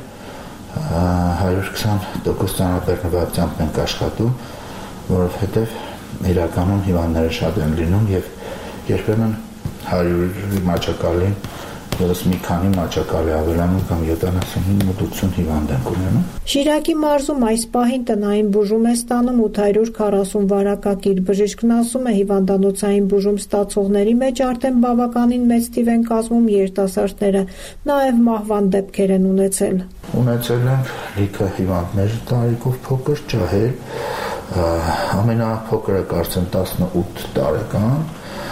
120% ծանրաբեռնվածությամբ ենք աշխատում, որովհետև իրականում հիվանդները շատ են լինում եւ երբեմն 100-ի մահճակալին Որս մի քանի մաճակալի ավելանում կամ 75-80 հիվանդ ենք ունենում։ Շիրակի մարզում այս պահին տնային բուժում է ստանում 840 վարակակիր։ Բժիշկն ասում է, հիվանդանոցային բուժում ստացողների մեջ արդեն բավականին մեծ թիվ են կազմում երիտասարդները, նաև մահվան դեպքեր են ունեցել։ Ունեցել ենք լիքը հիվանդներ տարիքով փոքր, ջահել, ամենափոքրը կարծեմ 18 տարեկան,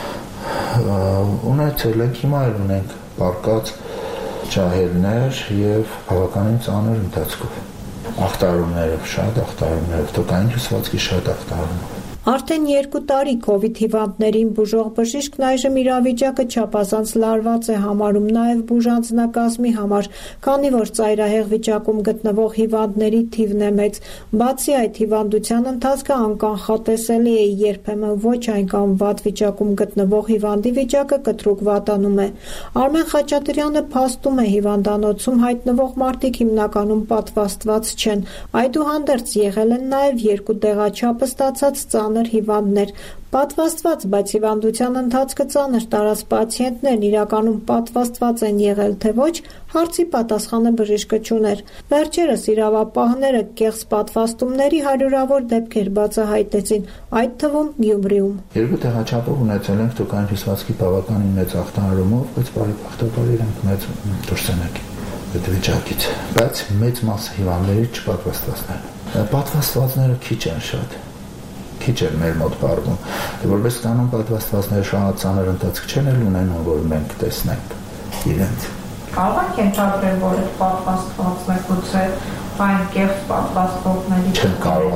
ունեցել ենք, հիմա էլ ունենք պարկած ջահելներ եւ բավականին ծանր ընթացքով։ Ախտարումներով, շատ ախտարումներով, թոքային հյուսվածքի շատ ախտարումներ։ Արդեն 2 տարի COVID հիվանդներին բուժող բժիշկն այժմ իրավիճակը չափազանց լարված է համարում նաև բուժանձնակազմի համար, քանի որ ծայրահեղ վիճակում գտնվող հիվանդների թիվն է մեծ։ Բացի այդ, հիվանդության ընթացքը անկանխատեսելի է, երբեմն ոչ այնքան վատ վիճակում գտնվող հիվանդի վիճակը կտրուկ վատանում է։ Արմեն Խաչատրյանը փաստում է, հիվանդանոցում հայտնվող մարդիկ հիմնականում պատվաստված չեն։ Այդուհանդերձ եղել են նաև 2 տեղաչափը ստացած ծանր հիվանդներ։ Պատվաստված, բայց հիվանդության ընթացքը ծանր տարած պացիենտներն իրականում պատվաստված են եղել, թե ոչ, հարցի պատասխանը բժիշկը չուներ։ Վերջերս իրավապահները կեղծ պատվաստումների հարյուրավոր դեպքեր բացահայտեցին, այդ թվում Գյումրիում։ 2 տեղաչափով ունեցել ենք թոքային հյուսվածքի բավականին մեծ ախտահարումով, բայց բարեբախտաբար իրենք մեծ դուրս են եկել այդ վիճակից, բայց մեծ մասը հիվանդների չպատվաստվածներ։ Պատվաստվածները քիչ են շատ։ Քիչ է մեր մոտ բարվում, որպես կանոն պատվաստվածները շատ ծանր ընթացք չեն ունենում, որ մենք տեսնենք իրենց։ Կարող եք ենթադրել, որ այդ պատվաստվածները գուցե այն կեղծ պատվաստողների չեմ կարող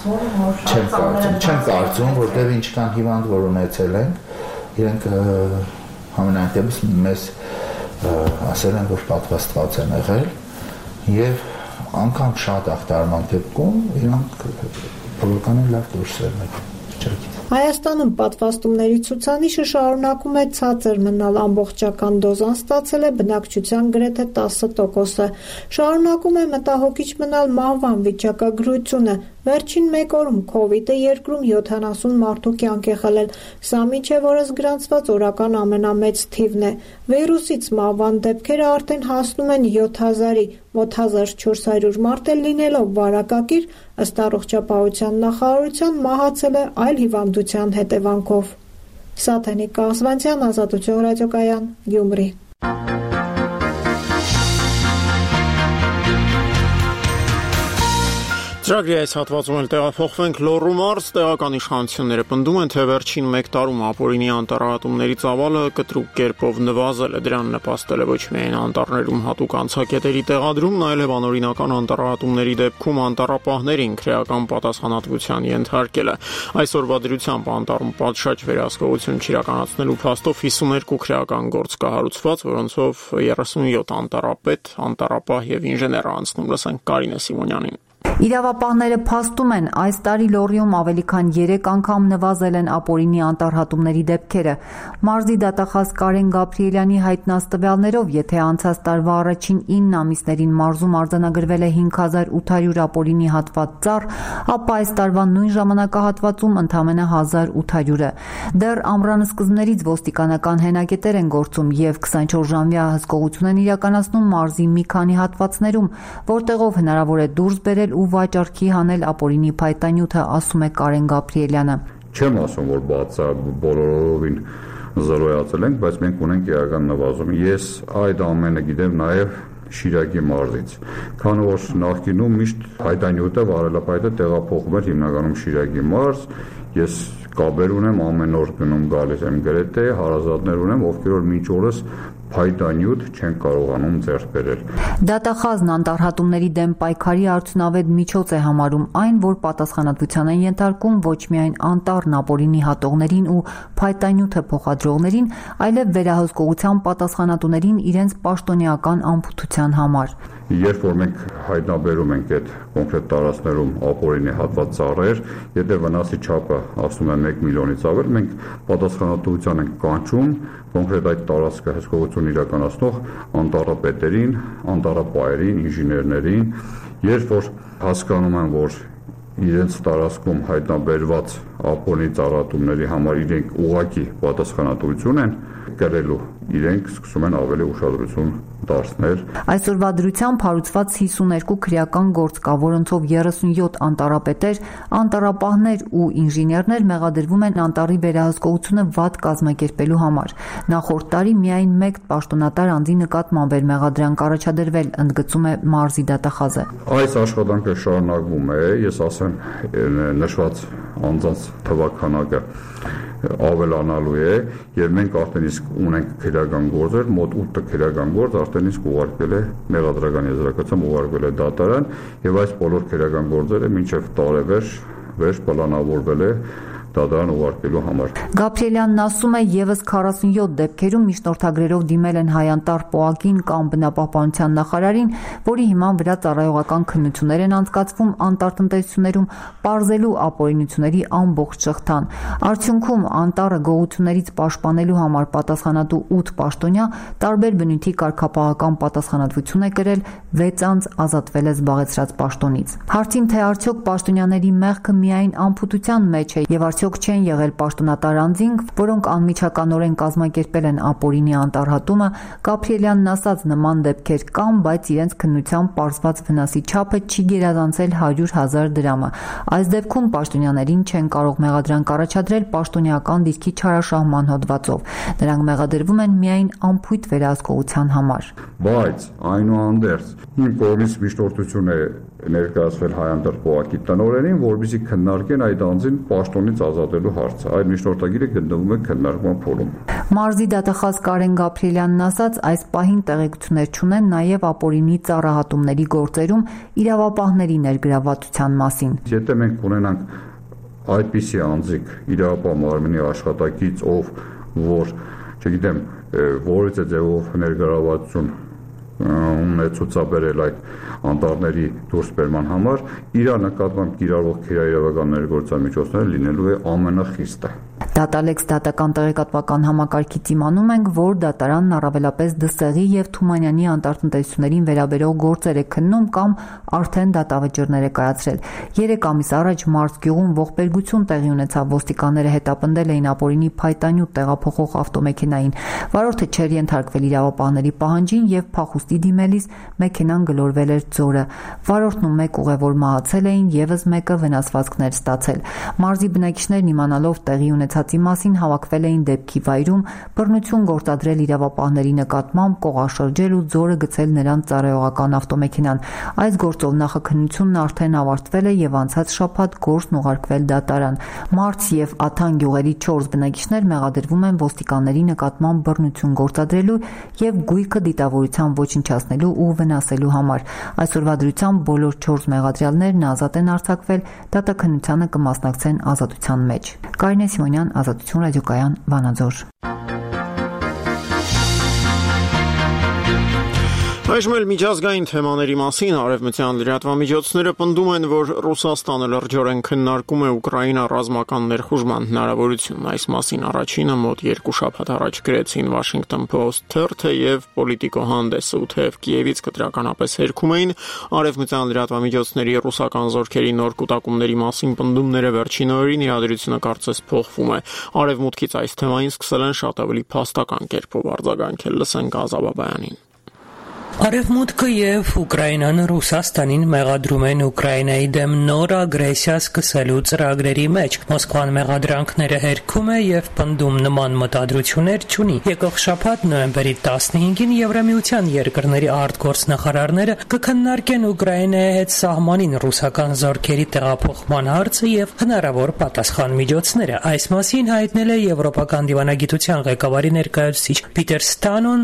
ասել, չեմ կարծում, որտեղ ինչքան հիվանդ որ ունեցել ենք, իրենք համենայն դեպս մեզ ասել են, որ պատվաստված են եղել եւ անգամ շատ ախտարման դեպքում իրանք բավականին լավ դուրս են եկել։ Հայաստանում պատվաստումների ցուցանիշը շարունակում է ցածր մնալ, ամբողջական դոզան ստացել է բնակչության գրեթե 10%-ը։ Շարունակում է մտահոգիչ մնալ մահվան վիճակագրությունը։ Վերջին 1 օրում COVID-ը երկրում 70 մարդու կյանք է խլել։ Սա մինչև օրս գրանցված օրական ամենամեծ թիվն է։ Վիրուսից մահվան դեպքերը արդեն հասնում են 7000-ի, մոտ 1400 մարդ էլ լինելով վարակակիր, ըստ առողջապահության նախարարության մահացել է այլ հիվանդության հետևանքով։ Սաթենիկ Կաղզվանցյան, Ազատություն ռադիոկայան, Գյումրի։ Ծրագրի այս հատվածում էլ տեղափոխվենք Լոռու մարզ, տեղական իշխանությունները պնդում են, թե վերջին 1 տարում ապօրինի անտառահատումների ծավալը կտրուկ կերպով նվազել է, դրան նպաստել է ոչ միայն անտառներում հատուկ անցակետերի տեղադրումն, այլև անօրինական անտառահատումների դեպքում անտառապահներին քրեական պատասխանատվության ենթարկելը։ Այսօրվա դրությամբ անտառում պատշաճ վերահսկողություն չիրականացնելու փաստով 52 քրեական գործ կա հարուցված, որոնցով 37 անտառապետ, անտառապահ եւ ինժեներ անցնում։ Լսենք Կարինե Սիմոնյանին։ Իրավապահները փաստում են, այս տարի Լոռիում ավելի քան 3 անգամ նվազել են ապօրինի անտառհատումների դեպքերը։ Մարզի դատախազ Կարեն Գաբրիելյանի հայտնած տվյալներով, եթե անցած տարվա առաջին 9 ամիսներին մարզում արձանագրվել է 5800 ապօրինի հատված ծառ, ապա այս տարվա նույն ժամանակահատվածում ընդամենը 1800-ը։ Դեռ ամռան սկզբներից ոստիկանական հենակետեր են գործում եւ 24-ժամյա հսկողություն են իրականացնում մարզի մի քանի հատվածներում, որտեղով հնարավոր է դուրս բերել ու վաճառքի հանել ապօրինի փայտանյութը, ասում է Կարեն Գաբրիելյանը։ Չեմ ասում, որ բացա բոլորովին զրոյացել ենք, բայց մենք ունենք էական նվազում։ Ես այդ ամենը գիտեմ նաև Շիրակի մարզից, քանի որ նախկինում միշտ փայտանյութը, վարելափայտը տեղափոխում էր հիմնականում Շիրակի մարզ։ Ես կաբեր ունեմ, ամեն օր գնում գալիս եմ, գրեթե հարազատներ ունեմ, ովքեր որ մինչ օրս փայտանյութ չեն կարողանում ձեռք բերել։ Դատախազն անտառհատումների դեմ պայքարի արդյունավետ միջոց է համարում այն, որ պատասխանատվության են ենթարկում ոչ միայն անտառն ապօրինի հատողներին ու փայտանյութը փոխադրողներին, այլև վերահսկողության պատասխանատուներին իրենց պաշտոնեական անփութության համար։ Երբ որ մենք հայտնաբերում ենք այդ կոնկրետ տարածքներում ապօրինի հատված ծառեր, եթե վնասի չափը ասում են 1 միլիոնից ավել, մենք պատասխանատվության ենք կանչում կոնկրետ այդ տարածքը հսկողություն իրականացնող անտառապետերին, անտառապահերին, ինժեներներին, երբ որ հասկանում են, որ իրենց տարածքում հայտնաբերված ապօրինի ծառայությունների համար իրենք ուղղակի պատասխանատվություն են կրելու իրենք սկսում են ավելի ուշադրություն դարձնել։ Այսօրվա դրությամբ հարուցված 52 քրեական գործ կա, որոնցով 37 անտառապետեր, անտառապահներ ու ինժեներներ մեղադրվում են անտառի վերահսկողությունը վատ կազմակերպելու համար։ Նախորդ տարի միայն 1 պաշտոնատար անձի նկատմամբ էր մեղադրանք առաջադրվել, ընդգծում է մարզի դատախազը։ Այս աշխատանքը շարունակվում է, ես ասեմ, նշված անձանց թվականակը ավելանալու է եւ մենք արդեն իսկ ունենք քրեական գործեր, մոտ 8 քրեական գործ արդեն իսկ ուղարկվել է մեղադրական եզրակացությամբ ուղարկվել է դատարան եւ այս բոլոր քրեական գործերը մինչեւ տարեվերջ պլանավորվել է դատարան ուղարկելու համար։ Գաբրիելյանն ասում է, եւս 47 դեպքերում միջնորդագրերով դիմել են հայ-անտառ ՊՕԱԿ-ին կամ բնապահպանության նախարարին, որի հիման վրա ծառայողական քննություններ են անցկացվում անտառտնտեսություններում, պարզելու ապօրինությունների ամբողջ շղթան։ Արդյունքում անտառը գողություններից պաշտպանելու համար պատասխանատու 8 պաշտոնյա տարբեր բնույթի կարգապահական պատասխանատվություն է կրել, 6 անձ ազատվել է զբաղեցրած պաշտոնից։ Հարցին, թե արդյոք պաշտոնյաների մեղքը միայն անփութության մեջ է եւ արդյոք չեն եղել պաշտոնատար անձինք, որոնք անմիջականորեն կազմակերպել են ապօրինի անտառհատումը, Գաբրիելյանն ասաց, նման դեպքեր կան, բայց իրենց քննությամբ պարզված վնասի չափը չի գերազանցել 100,000 դրամը։ Այս դեպքում պաշտոնյաներին չեն կարող մեղադրանք առաջադրել պաշտոնյական դիրքի չարաշահման հոդվածով։ Նրանք մեղադրվում են միայն անփույթ վերահսկողության համար։ Բայց այնուհանդերձ իմ կողմից միջնորդություն է ներկայացվել հայ-անտառ ՊՕԱԿ-ի տնօրենին, որպեսզի քննարկեն այդ անձին պաշտոնից ազատելու հարցը։ Այդ միջնորդագիրը գտնվում է քննարկման փուլում։ Մարզի դատախազ Կարեն Գաբրիելյանն ասաց, այս պահին տեղեկություններ չունեն նաև ապօրինի ծառահատումների գործերում իրավապահների ներգրավվածության մասին։ Եթե մենք ունենանք այդպիսի անձիկ իրավապահ մարմնի աշխատակից, որ, չգիտեմ, որից է ձևով ներգրավվածություն ունեցուցաբերել այդ անտառների դուրսբերման համար, իր նկատմամբ կիրառվող քրեական ներգործության միջոցները լինելու է ամենախիստը։ Դատալեքս դատական տեղեկատվական համակարգից իմանում ենք, որ դատարանն առավելապես Դսեղի եւ Թումանյանի անտառտնտեսություններին վերաբերող գործեր է քննում կամ արդեն դատավճիռներ է կայացրել։ 3 ամիս առաջ Մարզ գյուղում ողբերգություն տեղի ունեցավ, ոստիկանները հետապնդել էին ապօրինի փայտանյութ տեղափոխող ավտոմեքենային։ Վարորդը չէր ենթարկվել իրավապահների պահանջին եւ փախուստի դիմելիս մեքենան գլորվել էր ձորը։ Վարորդն ու 1 ուղևոր մահացել էին, եւս 1-ը վնասվածքներ ստացել։ Մարզի բնակիչներն իմանալով տեղի ունեցածի մասին հավաքվել էին դեպքի վայրում, բռնություն գործադրել իրավապահների նկատմամբ, կողաշրջել ու ձորը գցել նրանց ծառայողական ավտոմեքենան։ Այս գործով նախաքննությունն արդեն ավարտվել է եւ անցած շաբաթ գործն ուղարկվել դատարան։ Մարց եւ Աթան գյուղերի 4 բնակիչներ մեղադրվում են ոստիկանների նկատմամբ բռնություն գործադրելու եւ գույքը դիտավորության ոչնչացնելու ու վնասելու համար։ Այսօրվա դրությամբ բոլոր 4 մեղադրյալներն ազատ են արձակվել, դատաքննությանը կմասնակցեն ազատության մեջ։ Կարինե Սիմոնյան, Ազատություն ռադիոկայան, Վանաձոր։ Այժմ էլ միջազգային թեմաների մասին արևմտյան լրատվամիջոցները պնդում են, որ Ռուսաստանը լրջորեն քննարկում է Ուկրաինա ռազմական ներխուժման հնարավորությունն։ Այս մասին առաջինը մոտ 2 շաբաթ առաջ գրեցին Washington Post թերթը եւ Politico հանդեսը, ու թեև Կիևից կտրականապես հերքում էին, արևմտյան լրատվամիջոցների ռուսական զորքերի նոր կուտակումների մասին պնդումները վերջին օրերին իրադրությունը կարծես փոխվում է։ Արևմուտքից այս թեմային սկսել են շատ ավելի փաստական կերպով արձագանքել։ Լսենք Ազա Բաբայանին։ Արևմուտքը եւ Ուկրաինան Ռուսաստանին մեղադրում են Ուկրաինայի դեմ նոր ագրեսիա սկսելու ծրագրերի մեջ։ Մոսկվան մեղադրանքները հերքում է եւ պնդում նման մտադրություններ չունի։ Եկող շաբաթ նոյեմբերի 15-ին Եվրամիության երկրների արտգործնախարարները կքննարկեն Ուկրաինայի հետ սահմանին ռուսական զորքերի տեղափոխման հարցը եւ հնարավոր պատասխան միջոցները։ Այս մասին հայտնել է Եվրոպական դիվանագիտության ղեկավարի ներկայացուցիչ Պիտեր Ստանոն։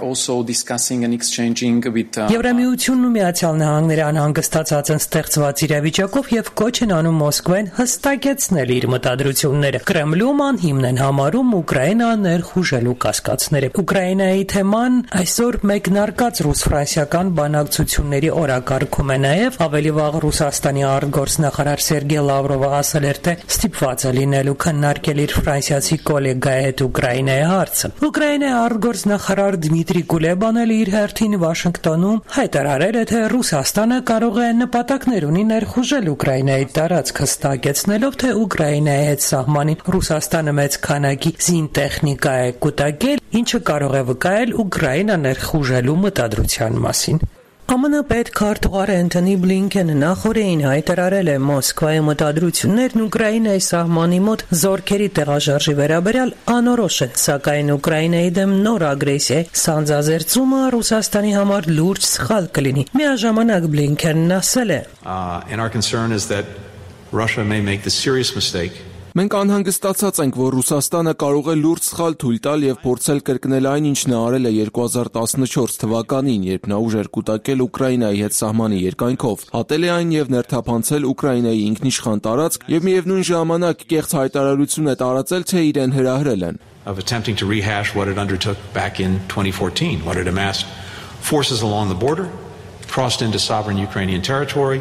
Եվրամիությունն ու Միացյալ Նահանգները անհանգստացած են ստեղծված իրավիճակով եւ կոչ են անում Մոսկվային հստակեցնել իր մտադրությունները։ Կրեմլում անհիմն են համարում Ուկրաինան ներխուժելու կասկածները։ Ուկրաինայի թեման այսօր մեկնարկած ռուս-ֆրանսիական բանակցությունների օրակարգում է նաեւ ավելի վաղ Ռուսաստանի արտգործնախարար Սերգեյ Լավրովը ասել էր, թե ստիպված է լինելու քննարկել իր ֆրանսիացի գոլեգայի հետ Ուկրաինայի հարցը։ Ուկրաինայի արտգործնախարար Դմիտրի Կուլեբան էլ իր հերթին Վաշինգտոնում հայտարարել է, թե Ռուսաստանը կարող է նպատակներ ունի ներխուժել Ուկրաինայի տարածքը, հստակեցնելով, թե Ուկրաինայի հետ սահմանին Ռուսաստանը մեծ քանակի զինտեխնիկա է կուտակել, ինչը կարող է վկայել Ուկրաինա ներխուժելու մտադրության մասին։ ԱՄՆ պետքարտուղար Էնթոնի Բլինքենը նախորդին հայտարարել է Մոսկվայի մտադրություններն Ուկրաինայի սահմանի մոտ զորքերի տեղաշարժի վերաբերյալ անորոշ են, սակայն Ուկրաինայի դեմ նոր ագրեսիայի սանձազերծումը Ռուսաստանի համար լուրջ սխալ կլինի։ Միաժամանակ Բլինքենն ասել է. And our concern is that Russia may make the serious mistake. Մենք անհանգստացած ենք, որ Ռուսաստանը կարող է լուրջ սխալ թույլ տալ եւ փորձել կրկնել այն, ինչ նա արել է 2014 թվականին, երբ նա ուժեր կուտակել Ուկրաինայի հետ սահմանի երկայնքով, հատել է այն եւ ներթափանցել Ուկրաինայի ինքնիշխան տարածք եւ միևնույն ժամանակ կեղծ հայտարարություն է տարածել, թե իրեն հրահրել են. Of attempting to rehash what it undertook back in 2014, what it amassed forces along the border, crossed into sovereign Ukrainian territory,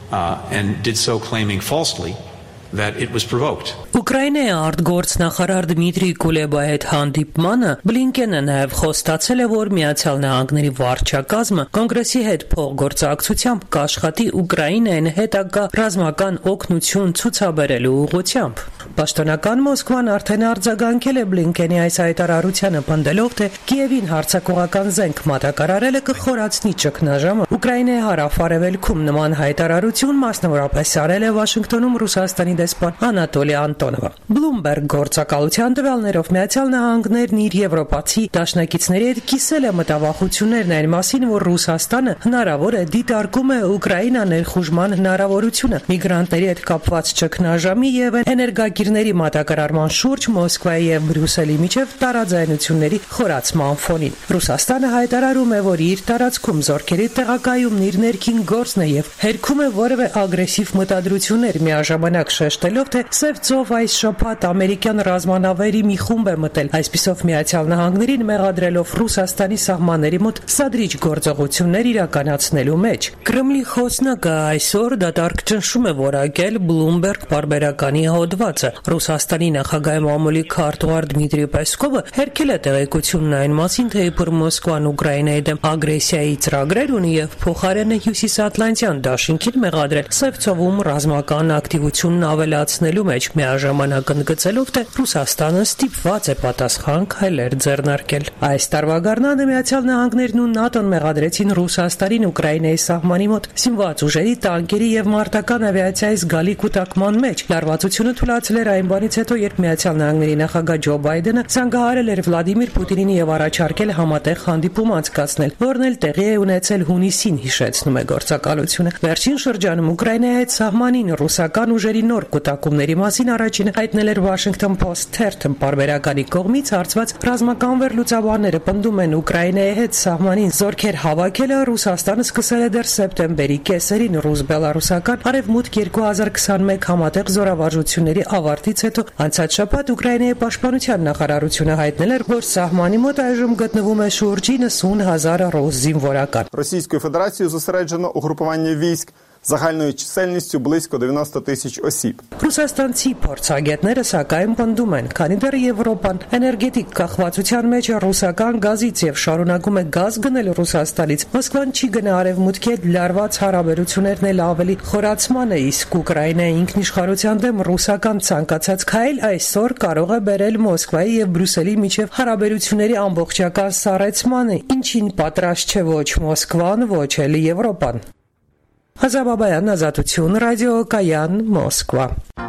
and did so claiming falsely that it was provoked. Ուկրաինայի արտգործնախարար Դմիտրի Կուլեբայի հետ հանդիպմանը Բլինկենը նաև խոստացել է, որ Միացյալ Նահանգների վարչակազմը կոնգրեսի հետ փոխգործակցությամբ կաշխատի Ուկրաինային հետագա ռազմական օգնություն ցուցաբերելու ուղղությամբ։ Պաշտոնական Մոսկվան արդեն արձագանքել է Բլինկենի այս հայտարարությանը, պնդելով, թե Կիևին հարձակողական զենք մատակարարելը կխորացնի ճգնաժամը Ուկրաինայի հարավ-արևելքում։ Նման հայտարարություն մասնավորապես արել է Վաշինգտոնում Ռուսաստանի դեսպան Անատոլի Անտոնովը։ Bloomberg գործակալության տվյալներով Միացյալ Նահանգներն իր եվրոպացի դաշնակիցների հետ կիսել է մտավախություններն այն մասին, որ Ռուսաստանը հնարավոր է դիտարկում է Ուկրաինա ներխուժման հնարավորությունը միգրանտների հետ կապված ճգնաժամի եւ էներգակիրների մատակարարման շուրջ Մոսկվայի եւ Բրյուսելի միջև տարաձայնությունների խորացման ֆոնին։ Ռուսաստանը հայտարարում է, որ իր տարածքում զորքերի տեղակայումն իր ներքին գործն է եւ հերքում է որևէ ագրեսիվ մտադրություններ, միաժամանակ շեշտելով, թե Սև ծով այս շաբաթ ամերիկյան ռազմանավերի մի խումբ է մտել, այսպիսով Միացյալ Նահանգներին մեղադրելով Ռուսաստանի սահմանների մոտ սադրիչ գործողություններ իրականացնելու մեջ։ Կրեմլի խոսնակը այսօր դատարկ ճնշում է որակել Bloomberg պարբերականի հոդվածը։ Ռուսաստանի նախագահի մամուլի քարտուղար Դմիտրի Պեսկովը հերքել է տեղեկությունն այն մասին, թե իբր Մոսկվան Ուկրաինայի դեմ ագրեսիայի ծրագրեր ունի եւ փոխարենը Հյուսիսատլանտյան դաշինքին մեղադրել Սև ծովում ռազմական ակտիվությունն ավելացնելու մեջ, միաժամանակ ընդգծելով, թե Ռուսաստանը ստիպված է պատասխան քայլեր ձեռնարկել։ Այս տարվա գարնանը Միացյալ Նահանգներն ու ՆԱՏՕ-ն մեղադրեցին Ռուսաստանին Ուկրաինայի սահմանի մոտ զինված ուժերի, տանկերի եւ մարտական ավիացիայի զգալի կուտակման մեջ։ Լարվածությունը թուլացել էր այն բանից հետո, երբ Միացյալ Նահանգների նախագահ Ջո Բայդենը զանգահարել էր Վլադիմիր Պուտինին եւ առաջարկել համատեղ հանդիպում անցկացնել, որն էլ տեղի է ունեցել հունիսին, հիշեցնում է գործակալությունը։ Վերջին շրջանում Ուկրաինայի հետ սահմանին ռուսական ուժերի նոր կուտակումների մասին առաջինը հայտնել էր Washington Post թերթը։ Պարբերականի կողմից հարցված ռազմական վերլուծաբանները պնդում են Ուկրաինայի հետ սահմանին զորքեր հավաքելը Ռուսաստանը սկսել է դեռ սեպտեմբերի կեսերին ռուս-բելարուսական Արևմուտք 2021 համատեղ զորավարժությունների ավարտից հետո։ Անցած շաբաթ Ուկրաինայի պաշտպանության նախարարությունը հայտնել էր, որ սահմանի մոտ այժմ գտնվում է շուրջ 90,000 ռուս զինվորական։ Російською Федерацією зосереджено угрупування військ загальною чисельністю близько 90 тисяч осіб. Ռուսաստանցի փորձագետները սակայն պնդում են, քանի դեռ Եվրոպան էներգետիկ կախվածության մեջ է ռուսական գազից եւ շարունակում է գազ գնել Ռուսաստանից, Մոսկվան չի գնա արևմուտքի հետ լարված հարաբերություններն էլ ավելի խորացման է, իսկ Ուկրաինայի ինքնիշխանության դեմ ռուսական ցանկացած քայլ այսօր կարող է բերել Մոսկվայի եւ Բրյուսելի միջև հարաբերությունների ամբողջական սառեցմանը, ինչին պատրաստ չէ ոչ Մոսկվան, ոչ էլ Եվրոպան։ Հազաբաբայան, Ազատություն, ռադիոկայան, Մոսկվա։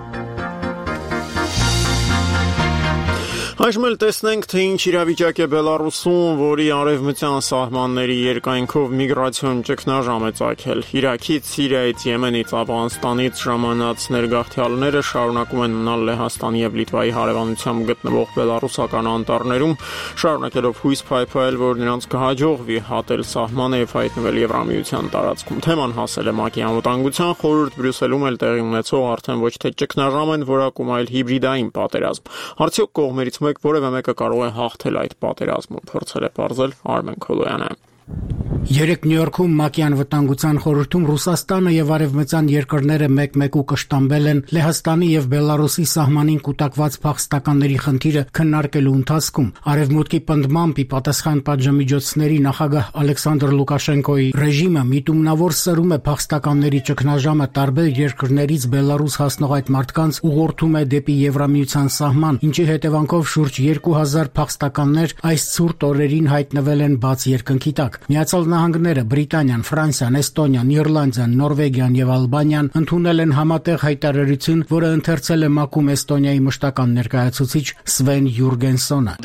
Այժմ էլ տեսնենք, թե ինչ իրավիճակ է Բելարուսում, որի արևմտյան սահմանների երկայնքով միգրացիոն ճգնաժամ է ծագել։ Իրաքից, Սիրիայից, Եմենից, Աֆղանստանից ժամանած ներգաղթյալները շարունակում են մնալ Լեհաստանի եւ Լիտվայի հարևանությամբ գտնվող բելարուսական անտառներում, շարունակելով հույս փայփայել, որ նրանց կհաջողվի հատել սահմանը եւ հայտնվել Եվրամիության տարածքում։ Թեման հասել է ՄԱԿ-ի անվտանգության խորհուրդ, Բրյուսելում էլ տեղի ունեցող արդեն ոչ թե ճգնաժամ են որակում, այլ հիբրիդային պատերազմ։ Արդյոք կողմերից որևէ մեկը կարող է հաղթել այդ պատերազմը, փորձել է պարզել Արմեն Քոլոյանը։ Երեկ Նյու Յորքում ՄԱԿ-ի անվտանգության խորհրդում Ռուսաստանը եւ արևմտյան երկրները մեկ-մեկ ու կշտամբել են Լեհաստանի եւ Բելարուսի սահմանին կուտակված փախստականների խնդիրը քննարկելու ընթացքում։ Արևմուտքի պնդմամբ ի պատասխան պատժամիջոցների նախագահ Ալեքսանդր Լուկաշենկոյի ռեժիմը միտումնավոր սրում է փախստականների ճգնաժամը տարբեր երկրներից Բելարուս հասնող այդ մարդկանց ուղղորդում է դեպի Եվրամիության սահման, ինչի հետևանքով շուրջ 2000 փախստականներ այս ցուրտ օրերին հայտնվել են բաց երկնքի տակ։ Միացյալ Նահանգները, Բրիտանիան, Ֆրանսիան, Էստոնիան, Իռլանդիան, Նորվեգիան եւ Ալբանիան ընդունել են համատեղ հայտարարություն, որը ընթերցել է ՄԱԿ-ում Էստոնիայի մշտական ներկայացուցիչ Սվեն Յուրգենսոնը։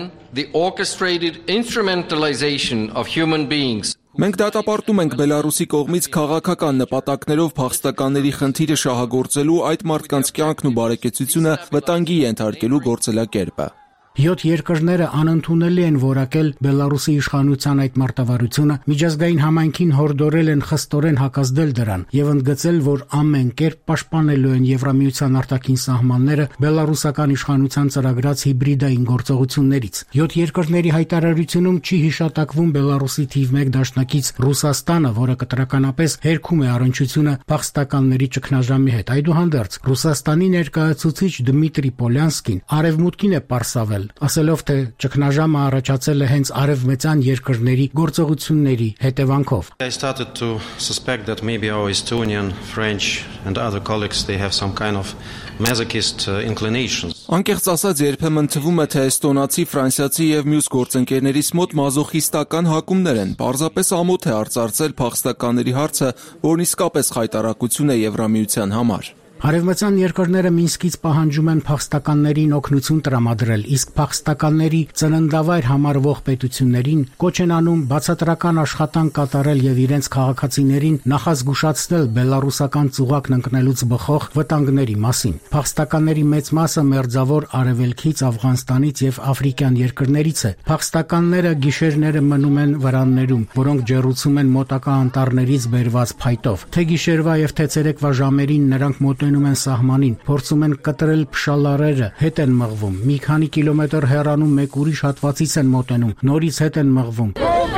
Մենք դատապարտում ենք Բելարուսի կողմից քաղաքական նպատակներով փախստականների խնդիրը շահագործելու, այդ մարդկանց կյանքն ու բարեկեցությունը վտանգի ենթարկելու գործելակերպը։ 7 երկրները անընդունելի են որակել Բելարուսի իշխանության այդ մարտավարությունը, միջազգային համայնքին հորդորել են խստորեն հակազդել դրան եւ ընդգծել, որ ամեն կերպ պաշտպանելու են Եվրամիության արտաքին սահմանները բելարուսական իշխանության ծրագրած հիբրիդային գործողություններից։ 7 երկրների հայտարարությունում չի հիշատակվում Բելարուսի թիվ 1 դաշնակից Ռուսաստանը, որը կտրականապես հերքում է առնչությունը փախստականների ճգնաժամի հետ։ Այդուհանդերձ Ռուսաստանի ներկայացուցիչ Դմիտրի Պոլյանսկին արևմուտքին է պարսավել, ասելով, թե ճգնաժամը առաջացել է հենց արևմտյան երկրների գործողությունների հետևանքով։ I started to suspect that maybe our Estonian, French and other colleagues they have some kind of masochist inclinations. Անկեղծ ասած, երբեմն թվում է, թե էստոնացի, ֆրանսիացի եւ մյուս գործընկերներից մոտ մազոխիստական հակումներ են։ Պարզապես ամոթ է արծարծել փախստականների հարցը, որն իսկապես խայտառակություն է Եվրամիության համար։ Արևմտյան երկրները Մինսկից պահանջում են փախստականներին օգնություն տրամադրել, իսկ փախստականների ծննդավայր համարվող պետություններին կոչ են անում բացատրական աշխատանք կատարել եւ իրենց քաղաքացիներին նախազգուշացնել բելարուսական ծուղակն ընկնելուց բխող վտանգների մասին։ Փախստականների մեծ մասը մերձավոր Արևելքից, Աֆղանստանից եւ աֆրիկյան երկրներից է։ Փախստականները գիշերները մնում են վրաններում, որոնք ջեռուցում են մոտակա անտառներից բերված փայտով։ Թե գիշերվա եւ թե ցերեկվա ժամերին նրանք մոտենում են սահմանին, փորձում են կտրել փշալարերը, հետ են մղվում, մի քանի կիլոմետր հեռանում մեկ ուրիշ հատվածից են մոտենում, նորից հետ են մղվում։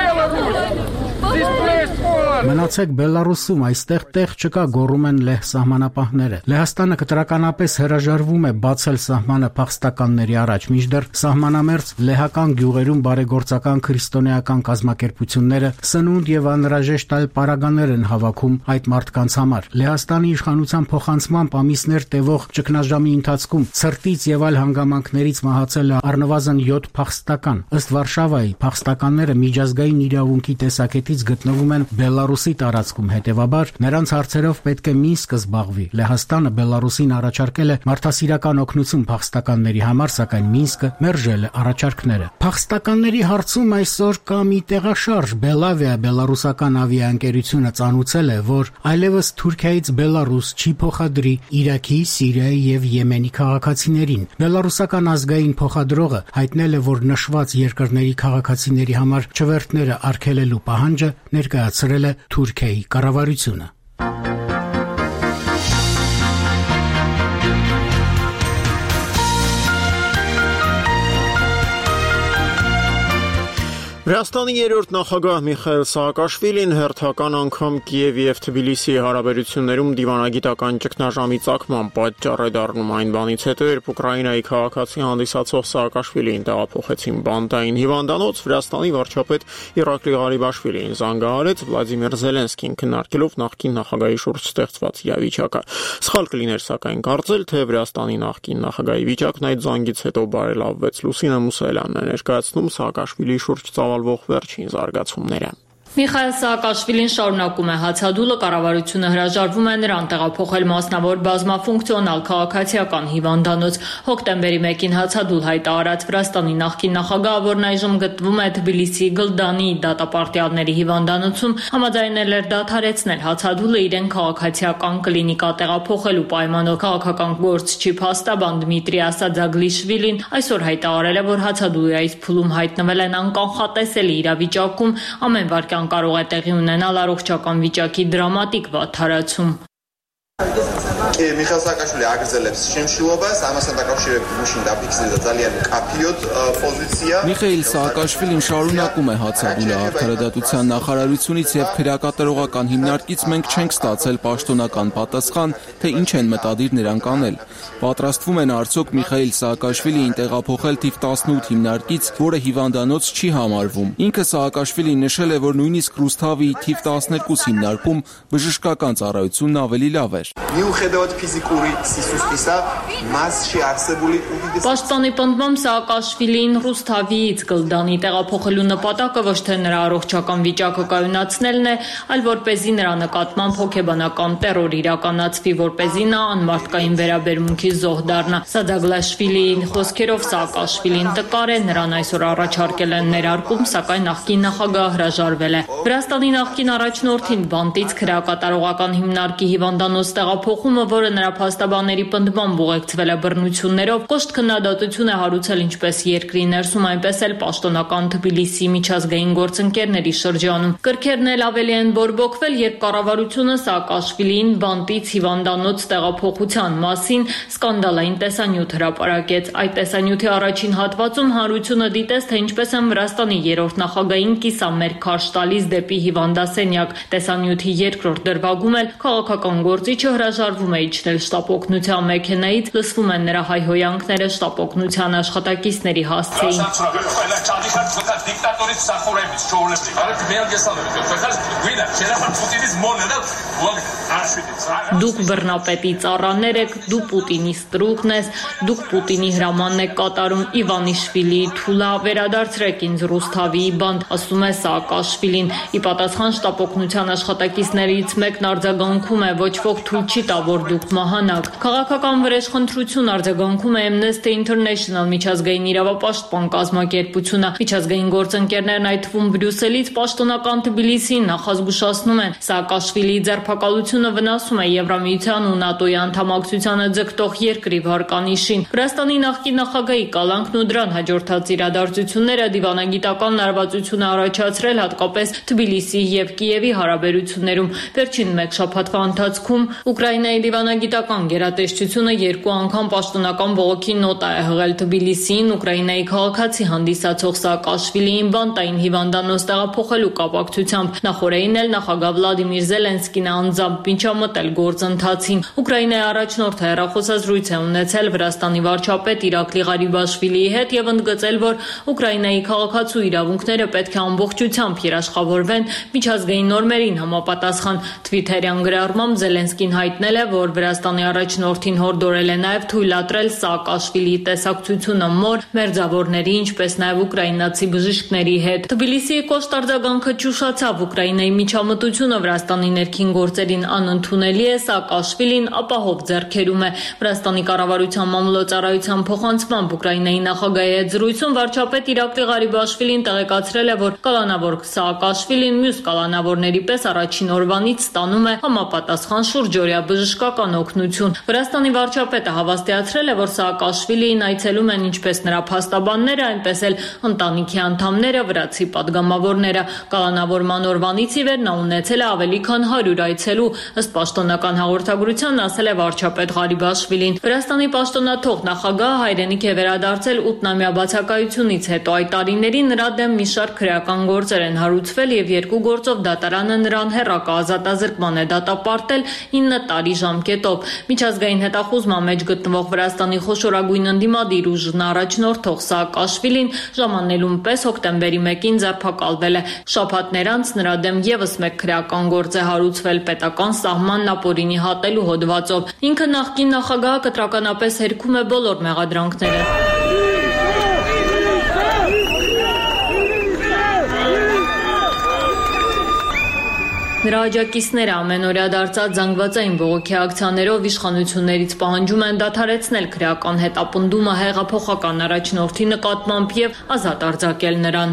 Մնացեք Բելարուսում, այստեղ տեղ չկա, գոռում են լեհ սահմանապահները։ Լեհաստանը կտրականապես հրաժարվում է բացել սահմանը փախստականների առաջ, մինչդեռ սահմանամերձ լեհական գյուղերում բարեգործական քրիստոնեական կազմակերպությունները սնունդ եւ անհրաժեշտ այլ պարագաներ են հավաքում այդ մարդկանց համար։ Լեհաստանի իշխանության փոխանցմամբ ամիսներ տևող ճգնաժամի ընթացքում ցրտից եւ այլ հանգամանքներից մահացել է առնվազն 7 փախստական։ Ըստ Վարշավայի, փախստականները միջազգային իրավունքի տեսակետից գտնվում են Բելարուսի տարածքում, հետևաբար նրանց հարցերով պետք է Մինսկը զբաղվի։ Լեհաստանը Բելարուսին առաջարկել է մարդասիրական օգնություն փախստականների համար, սակայն Մինսկը մերժել է առաջարկները։ Փախստականների հարցում այսօր կա մի տեղաշարժ։ Բելավիա բելարուսական ավիաընկերությունը ծանուցել է, որ այլևս Թուրքիայից Բելարուս չի փոխադրի Իրաքի, Սիրիայի եւ Եմենի քաղաքացիներին։ Բելարուսական ազգային փոխադրողը հայտնել է, որ նշված երկրների քաղաքացիների համար չվերթները արգելելու պահանջը ներկայացրել է Թուրքիայի կառավարությունը։ Վրաստանի երրորդ նախագահ Միխայել Սաակաշվիլին հերթական անգամ Կիևի եւ Թբիլիսիի հարաբերություններում դիվանագիտական ճգնաժամի ծագման պատճառ է դառնում այն բանից հետո, երբ Ուկրաինայի քաղաքացի հանդիսացող Սաակաշվիլին տեղափոխեցին բանտային հիվանդանոց, Վրաստանի վարչապետ Իրակլի Ղարիբաշվիլին զանգահարեց Վլադիմիր Զելենսկին քննարկելով նախկին նախագահի շուրջ ստեղծված իրավիճակը։ Սխալ կլիներ սակայն կարծել, թե Վրաստանի նախկին նախագահի վիճակն այդ զանգից հետո բարելավվեց։ Լուսինա Մուսայելյանն է ներկայացնում Սաակաշվիլիի շուրջ ծավալվող վերջին զարգացումները։ Միխայել Սաակաշվիլին շարունակում է հացադուլը, կառավարությունը հրաժարվում է նրան տեղափոխել մասնավոր բազմաֆունկցիոնալ քաղաքացիական հիվանդանոց։ Հոկտեմբերի 1-ին հացադուլ հայտարարած Վրաստանի նախկին նախագահը, որն այժմ գտնվում է Թբիլիսիի Գլդանի դատապարտյալների հիվանդանոցում, համաձայնել էր դադարեցնել հացադուլը իրեն քաղաքացիական կլինիկա տեղափոխելու պայմանով։ Քաղաքական գործչի փաստաբան Դմիտրի Ասաձագլիշվիլին այսօր հայտարարել է, որ հացադուլի այս փուլում հայտնվել են անկանխատեսելի իրավիճակում, ամեն վայրկյան կարող է տեղի ունենալ առողջական վիճակի դրամատիկ վատթարացում։ Միխայել Սաակաշվილი ագրզելებს շեմշილობას, ամասთან դակავშირებით մուշին դապիքսելը ძალიან կապիոտ պոզիցիա։ Միխայել Սաակաշվիլին շարունակում է հացադուլը արդարադատության նախարարությունից եւ քրեակատարողական հիմնարկից մենք չենք ստացել պաշտոնական պատասխան, թե ինչ են մտադիր նրանք անել։ Պատրաստվում են արդյոք Միխայել Սաակաշվիլիին տեղափոխել թիվ 18 հիմնարկից, որը հիվանդանոց չի համարվում։ Ինքը Սաակաշվիլին նշել է, որ նույնիսկ Ռուսթավի թիվ 12 հիմնարկում բժշկական ծառայությունն ավելի լավ էր։ Միուხედავად ֆիզიკური սիսուսկիսա մասში არსებული უდიდეს Պաշտպանի պնդմամբ Սաակաշվիլին Ռուսթավիից Գլդանի տեղափոխելու նպատակը ոչ թե նրա առողջական վիճակը կայունացնելն է, այլ որպեսզի նրա նկատմամբ հոգեբանական տեռոր իրականացվի, որպեսզի նա անմարդկային վերաբերմունքի զոհ դառնա։ Սադագլաշվիլիի խոսքերով Սաակաշվիլին տկար է, նրան այսօր առաջարկել են ներարկում, սակայն նախկին նախագահը հրաժարվել է։ Վրաստանի նախկին առաջնորդին բանտից քրեակատարողական հիմնարկի հիվանդանոց տեղափոխումը, որը նրա փաստաբանների պնդմամբ ուղեկցվել է բռնություններով, կոշտ քննադատություն է հարուցել ինչպես երկրի ներսում, այնպես էլ պաշտոնական Թբիլիսիի միջազգային գործընկերների շրջանում։ Կրքերն էլ ավելի են բորբոքվել, երբ կառավարությունը Սաակաշվիլիին բանտից հիվանդանոց տեղափոխության մասին սկանդալային տեսանյութ հրապարակեց։ Այդ տեսանյութի առաջին հատվածում հանրությունը դիտեց, թե ինչպես են Վրաստանի երրորդ նախագահին կիսամերկ քարշ տալիս դեպի հիվանդասենյակ։ Տեսանյութի երկրորդ դրվագում էլ քաղաքական գործիչը հրաժարվում է իջնել շտապօգնության մեքենայից, լսվում են նրա հայհոյանքները շտապօգնության աշխատակիցների հասցեին։ Դուք բռնապետի ծառաներ եք, դու Պուտինի ստրուկն ես, դուք Պուտինի հրամանն եք կատարում, Իվանիշվիլիի թուլա, վերադարձրեք ինձ Ռուսթավիի բանտ, ասում է Սաակաշվիլին։ Ի պատասխան շտապօգնության աշխատակիցներից մեկն արձագանքում է, ոչ ոք թույլ չի տա, որ դուք մահանաք։ Քաղաքական վրեժխնդրություն արձագանքում է Amnesty International միջազգային իրավապաշտպան կազմակերպությունը։ Միջազգային գործընկերներն այդ թվում Բրյուսելից պաշտոնական Թբիլիսիին նախազգուշացնում են, Սաակաշվիլիի ձերբակալությունը վնասում է Եվրամիության ու ՆԱՏՕ-ի անդամակցությանը ձգտող երկրի վարկանիշին։ Վրաստանի նախկին նախագահի կալանքն ու դրան հաջորդած իրադարձությունները դիվանագիտական լարվածություն է առաջացրել հատկապես Թբիլիսիի եւ Կիևի հարաբերություններում։ Վերջին մեկ շաբաթվա ընթացքում Ուկրաինայի դիվանագիտական գերատեսչությունը երկու անգամ պաշտոնական բողոքի նոտա է հղել Թբիլիսիին Ուկրաինայի քաղաքացի հանդիսացող Սաակաշվիլիին բանտային հիվանդանոց տեղափոխելու կապակցությամբ։ Նախորդին էլ նախագահ Վլադիմիր Զելենսկին անձամբ միջամտել գործընթացին։ Ուկրաինայի առաջնորդը հեռախոսազրույց է ունեցել Վրաստանի վարչապետ Իրակլի Ղարիբաշվիլիի հետ եւ ընդգծել, որ Ուկրաինայի քաղաքացու իրավունքները պետք է ամբողջությամբ երաշխավորվեն միջազգային նորմերին համապատասխան։ Թվիթերյան գրառմամբ Զելենսկին հայտնել է, որ Վրաստանի առաջնորդին հորդորել է նաեւ թույլատրել Սաակաշվիլիի տեսակցությունը մոր մերձավորների, ինչպես նաեւ ուկրաինացի բժիշկների հետ։ Թբիլիսիի կոշտ արձագանքը ճուշացավ Ուկրաինայի միջամտությունը Վրաստանի ներքին գործերին անընդունելի է, Սաակաշվիլին ապահով ձեռքերում է։ Վրաստանի կառավարության մամուլոցարայության փոխանցմամբ Ուկրաինայի նախագահի հետ զրույցում վարչապետ Իրակլի Ղարիբաշվիլին տեղեկացրել է, որ կալանավոր Սաակաշվիլին մյուս կալանավորների պես առաջին օրվանից ստանում է համապատասխան շուրջօրյա բժշկական օգնություն։ Վրաստանի վարչապետը հավաստիացրել է, որ Սաակաշվիլիին այցելում են ինչպես նրա փաստաբանները, այնպես էլ ընտանիքի անդամները, վրացի падգամավորները։ Կալանավորման օրվանից ի վեր նա ունեցել է ավելի քան 100 այցելու, ըստ պաշտոնական հաղորդագրության ասել է վարչապետ Ղարիբաշվիլին։ Վրաստանի պաշտոնաթող նախագահը հայրենիք է վերադարձել 8-ամյա բացակայությունից հետո։ Այդ տարիներին նրա դեմ մի շարք քրեական գործեր են հարուցվել եւ 2 գործով դատարանը նրան հեռակա ազատազրկման է դատապարտել 9 տարի ժամկետով։ Միջազգային հետախուզման մեջ գտնվող Վրաստանի խոշորագույն ընդդիմադիր ուժն առաջնորդող Սաակաշվիլին ժամանելուն պես հոկտեմբերի 1-ին ձերբակալվել է։ Շաբաթներ անց նրա դեմ եւս մեկ քրեական գործ է հարուցվել պետական սահմանն ապօրինի հատելու հոդվածով։ Ինքը նախկին նախագահը կտրականապես հերքում է բոլոր մեղադրանքները։ Նրա աջակիցները ամենօրյա դարձած զանգվածային բողոքի ակցիաներով իշխանություններից պահանջում են դադարեցնել քրեական հետապնդումը հեղափոխական առաջնորդի նկատմամբ եւ ազատ արձակել նրան։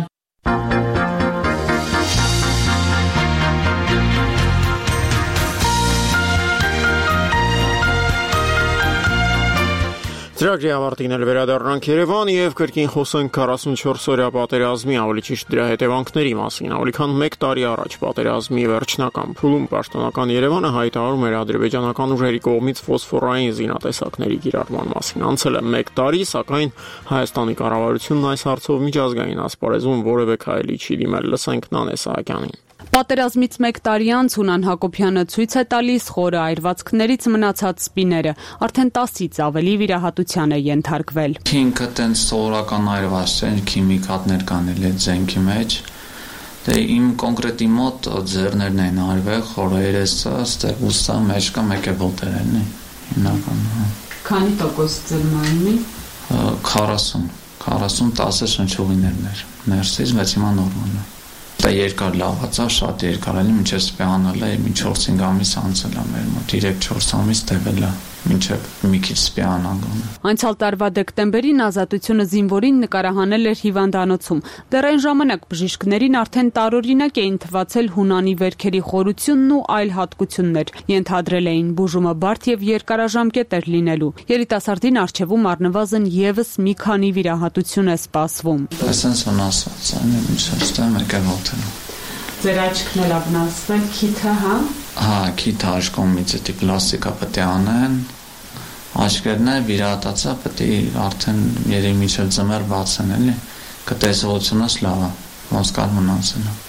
Ծրագրի ավարտին էլ վերադառնանք Երևան եւ կրկին խոսենք 44-օրյա պատերազմի, ավելի ճիշտ դրա հետևանքների մասին։ Ավելի քան 1 տարի առաջ պատերազմի վերջնական փուլում պաշտոնական Երևանը հայտարարում էր ադրբեջանական ուժերի կողմից ֆոսֆորային զինատեսակների կիրառման մասին։ Անցել է 1 տարի, սակայն Հայաստանի կառավարությունն այս հարցով միջազգային ասպարեզում որևէ քայլի չի դիմել։ Լսենք Նանե Սահակյանին։ Պատերազմից 1 տարի անց Հունան Հակոբյանը ցույց է տալիս խորը այրվածքներից մնացած սպիները, արդեն 10-ից ավելի վիրահատության է ենթարկվել։ Ինքը տենց սովորական այրված չէ, քիմիկատներ կան էլ զենքի մեջ։ Դե իմ կոնկրետի մոտ ձեռներն են այրվել, խորերեսը, ստեղուսը, մեջ կա մեկ է ոլտերն է, հիմնականում։ Քանի տոկոս ձեռնարկի։ 40 10 շնչուղիներն էր։ Ներսից, բայց հիմա նորմալ է։ Դա երկար լավացա, շատ երկար էլի, մինչև սպիանալ է, մինչ 4-5 ամիս անցել է մեր մոտ, 3-4 ամիս տևել է, մինչև մի քիչ սպիանան գոնե։ Անցյալ տարվա դեկտեմբերին Ազատությունը զինվորին նկարահանել էր հիվանդանոցում։ Դեռ այն ժամանակ բժիշկներին արդեն տարօրինակ էին թվացել Հունանի վերքերի խորությունն ու այլ հատկություններ, ենթադրել էին բուժումը բարդ եւ երկարաժամկետ էր լինելու։ Երիտասարդին առջևում առնվազն եւս մի քանի վիրահատություն է սպասվում։ Այսպես վնասված է, միշտ մեկ է ոտել։ Ձեր աչքն էլ վնասվել, քիթը, հա։ Հա, քիթը աշկոմից է պլաստիկա պետք է անեն։ Աչքերն է վիրահատացա, պետք է արդեն երեք մինչև ձմեռ բացեն էլի։ Կտեսողությունը լավ է, ոնց կար մնացել է։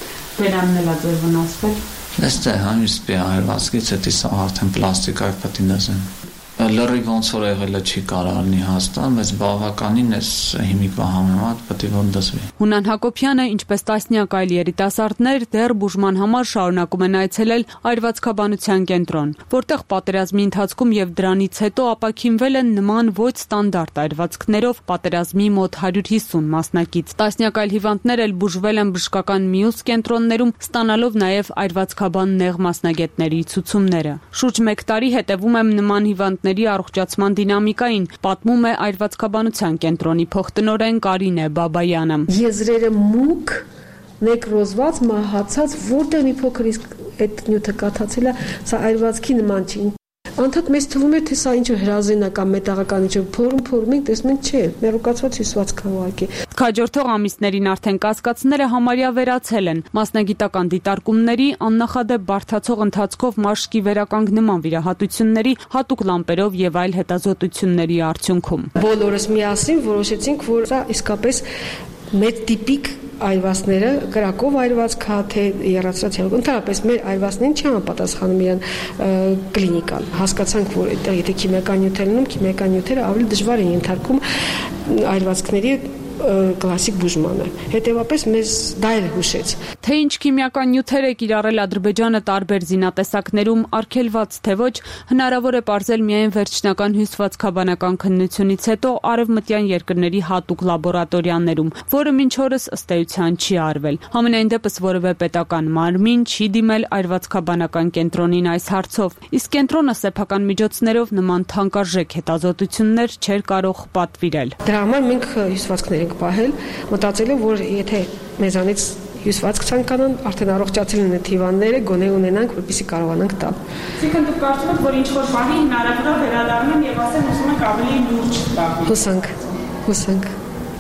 Բերանն էլ ձեր վնասվել։ Այստեղ համիսպի այրվածքից է սա արդեն պլաստիկա պետք է դասեն։ Լրիվ ոնց որ եղել է չի կարող լինի հաստատ, բայց բավականին էս հիմիկվա համեմատ պետք է որ դասվի։ Հունան Հակոբյանը, ինչպես տասնյակ այլ երիտասարդներ, դեռ բուժման համար շարունակում են այցելել այրվածքաբանության կենտրոն, որտեղ պատերազմի ընթացքում եւ դրանից հետո ապաքինվել են նման ոչ ստանդարտ այրվածքներով պատերազմի մոտ 150 մասնակից։ Տասնյակ այլ հիվանդներ էլ բուժվել են բժշկական մյուս կենտրոններում, ստանալով նաեւ այրվածքաբան նեղ մասնագետների ցուցումները։ Շուրջ 1 տարի հետևում եմ նման հիվանդների առողջացման դինամիկային, պատմում է այրվածքաբանության կենտրոնի փոխտնօրեն Կարինե Բաբայանը։ Եզրերը մուգ, նեկրոզված, մահացած, որտեղ մի փոքր իսկ այդ նյութը կաթացել է, սա այրվածքի նման չի։ Անդադ մեզ թվում էր, թե սա ինչ հրազենական մետաղական ինչ փորում ենք, տեսնում ենք չէ, մերուկացված հյուսվածք է ուղղակի։ Քաջորդող ամիսներին արդեն կասկածները համարյա վերացել են։ Մասնագիտական դիտարկումների, աննախադեպ բարդացող ընթացքով մաշկի վերականգնման վիրահատությունների, հատուկ լամպերով եւ այլ հետազոտությունների արդյունքում։ Բոլորս միասին որոշեցինք, որ սա իսկապես մեծ տիպիկ այրվածքները, կրակով այրվածք, թե երացրած ընդհանրապես մեր այրվածքներին չի համապատասխանում իրեն կլինիկան։ Հասկացանք, որ այդտեղ եթե քիմիական նյութեր լինում, քիմիական նյութերը ավելի դժվար են ենթարկում այրվածքների կլասիկ բուժմանը։ Հետևաբար մեզ դա էլ հուշեց։ Թե ինչ քիմիական նյութեր է կիրառել Ադրբեջանը տարբեր զինատեսակներում, արգելված թե ոչ, հնարավոր է պարզել միայն վերջնական հյուսվածքաբանական քննությունից հետո արևմտյան երկրների հատուկ լաբորատորիաներում, որը մինչ օրս ըստ էության չի արվել։ Համենայն դեպս որևէ պետական մարմին չի դիմել այրվածքաբանական կենտրոնին այս հարցով, իսկ կենտրոնը սեփական միջոցներով նման թանկարժեք հետազոտություններ չէր կարող պատվիրել։ Դրա համար մենք հյուսվածքներ պահել, մտածելով, որ եթե մեզանից հյուսվածք ցանկանան, արդեն առողջացել են այդ հիվանդները, գոնե ունենանք, որպեսզի կարողանանք տալ։ Այսինքն դուք կարծում եք, որ ինչ որ բանի հնարավոր է վերադառնան եւ ասեն, ուզում եք ավելի լուրջ տալ։ Հուսանք։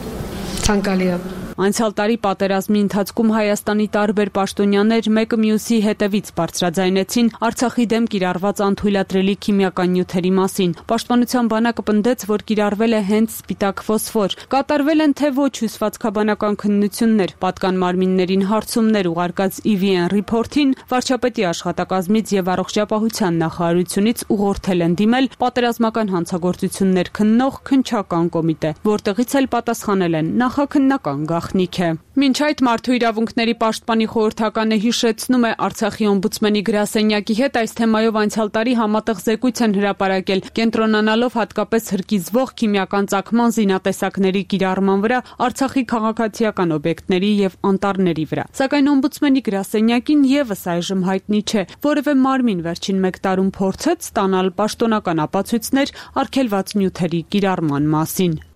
Ցանկալի է։ Անցյալ տարի պատերազմի ընթացքում Հայաստանի տարբեր պաշտոնյաներ մեկը մյուսի հետևից բարձրաձայնեցին Արցախի դեմ կիրառված անթույլատրելի քիմիական նյութերի մասին։ Պաշտպանության բանակը պնդեց, որ կիրառվել է հենց սպիտակ ֆոսֆոր։ Կատարվել են թե ոչ հյուսվածքաբանական քննություններ, պատկան մարմիններին հարցումներ ուղարկած EVN ռիփորթին վարչապետի աշխատակազմից եւ առողջապահության նախարարությունից ուղղորդել են դիմել պատերազմական հանցագործություններ քննող քննչական կոմիտե, որտեղից էլ պատասխանել են նախաքննական գաղտնիք է։ Մինչ այդ Մարդու իրավունքների պաշտպանի խորհրդականը հիշեցնում է Արցախի օմբուդսմենի գրասենյակի հետ այս թեմայով անցյալ տարի համատեղ զեկույց են հրապարակել, կենտրոնանալով հատկապես հրկիզվող քիմիական ծագման զինատեսակների կիրառման վրա Արցախի քաղաքացիական օբյեկտների եւ անտառների վրա։ Սակայն օմբուդսմենի գրասենյակին եւս այժմ հայտնի չէ, որևէ մարմին վերջին 1 տարում փորձեց ստանալ պաշտոնական ապացույցներ արգելված նյութերի կիրառման մասին։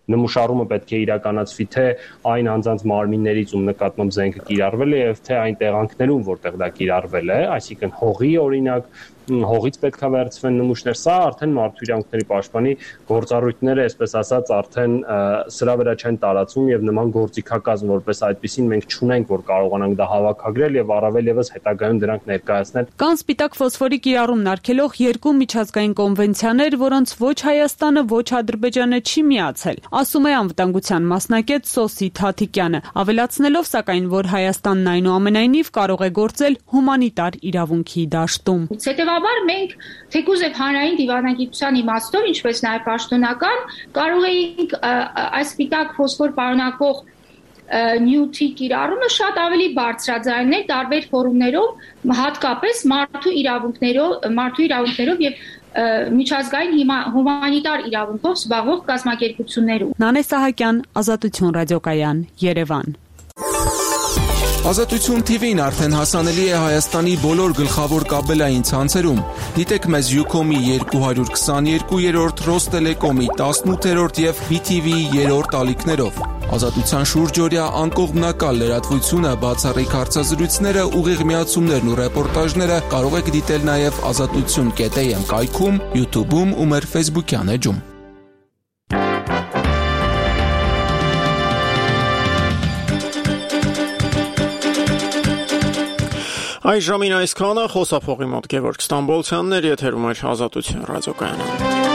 նմուշարումը պետք է իրականացվի թե այն անձանց մարմիններից ում նկատմամբ զենքը կիրառվել է եւ թե այն տեղանքներում, որտեղ դա կիրառվել է, այսինքն հողի օրինակ հողից պետք է վերցվեն նմուշներ, սա արդեն մարդու իրավունքների պաշտպանի գործառույթները, այսպես ասած, արդեն սրա վրա չեն տարածում եւ նման գործիքակազմ որպես այդպեսին մենք չունենք, որ կարողանանք դա հավաքագրել եւ առավել եւս հետագայում դրանք ներկայացնել։ Կան սպիտակ ֆոսֆորի կիրառումն արգելող երկու միջազգային կոնվենցիաներ, որոնց ոչ Հայաստանը, ոչ Ադրբեջանը չի միացել, ասում է անվտանգության մասնակից Սոսի Թաթիկյանը, ավելացնելով սակայն, որ Հայաստանն այնուամենայնիվ կարող է գործել հումանիտար իրավունքի դաշտում։ Հետևաբար մենք թեկուզ եւ հանրային դիվանագիտության իմաստով, ինչպես նաեւ պաշտոնական, կարող էինք այս սպիտակ ֆոսֆոր պարունակող նյութի կիրառումը շատ ավելի բարձրաձայնել տարբեր ֆորումներով, հատկապես մարդու իրավունքներով եւ միջազգային հումանիտար իրավունքով զբաղվող կազմակերպություններում։ Նանե Սահակյան, Ազատություն ռադիոկայան, Երևան։ Ազատություն TV-ն արդեն հասանելի է Հայաստանի բոլոր գլխավոր կաբելային ցանցերում։ Դիտեք մեզ Ucom-ի 222-րդ, Ռոստելեկոմի 18-րդ եւ BTV-ի 3-րդ ալիքներով։ Ազատության շուրջօրյա անկողմնակալ լրատվությունը, բացառիկ հարցազրույցները, ուղիղ միացումներն ու ռեպորտաժները կարող եք դիտել նաեւ azatutun.am կայքում, YouTube-ում ու մեր Facebook-յան էջում։ Այս ժամին այսքանը, խոսափողի մոտ Գևորգ Ստամբոլցյանն էր, եթերում էր Ազատություն ռադիոկայանը։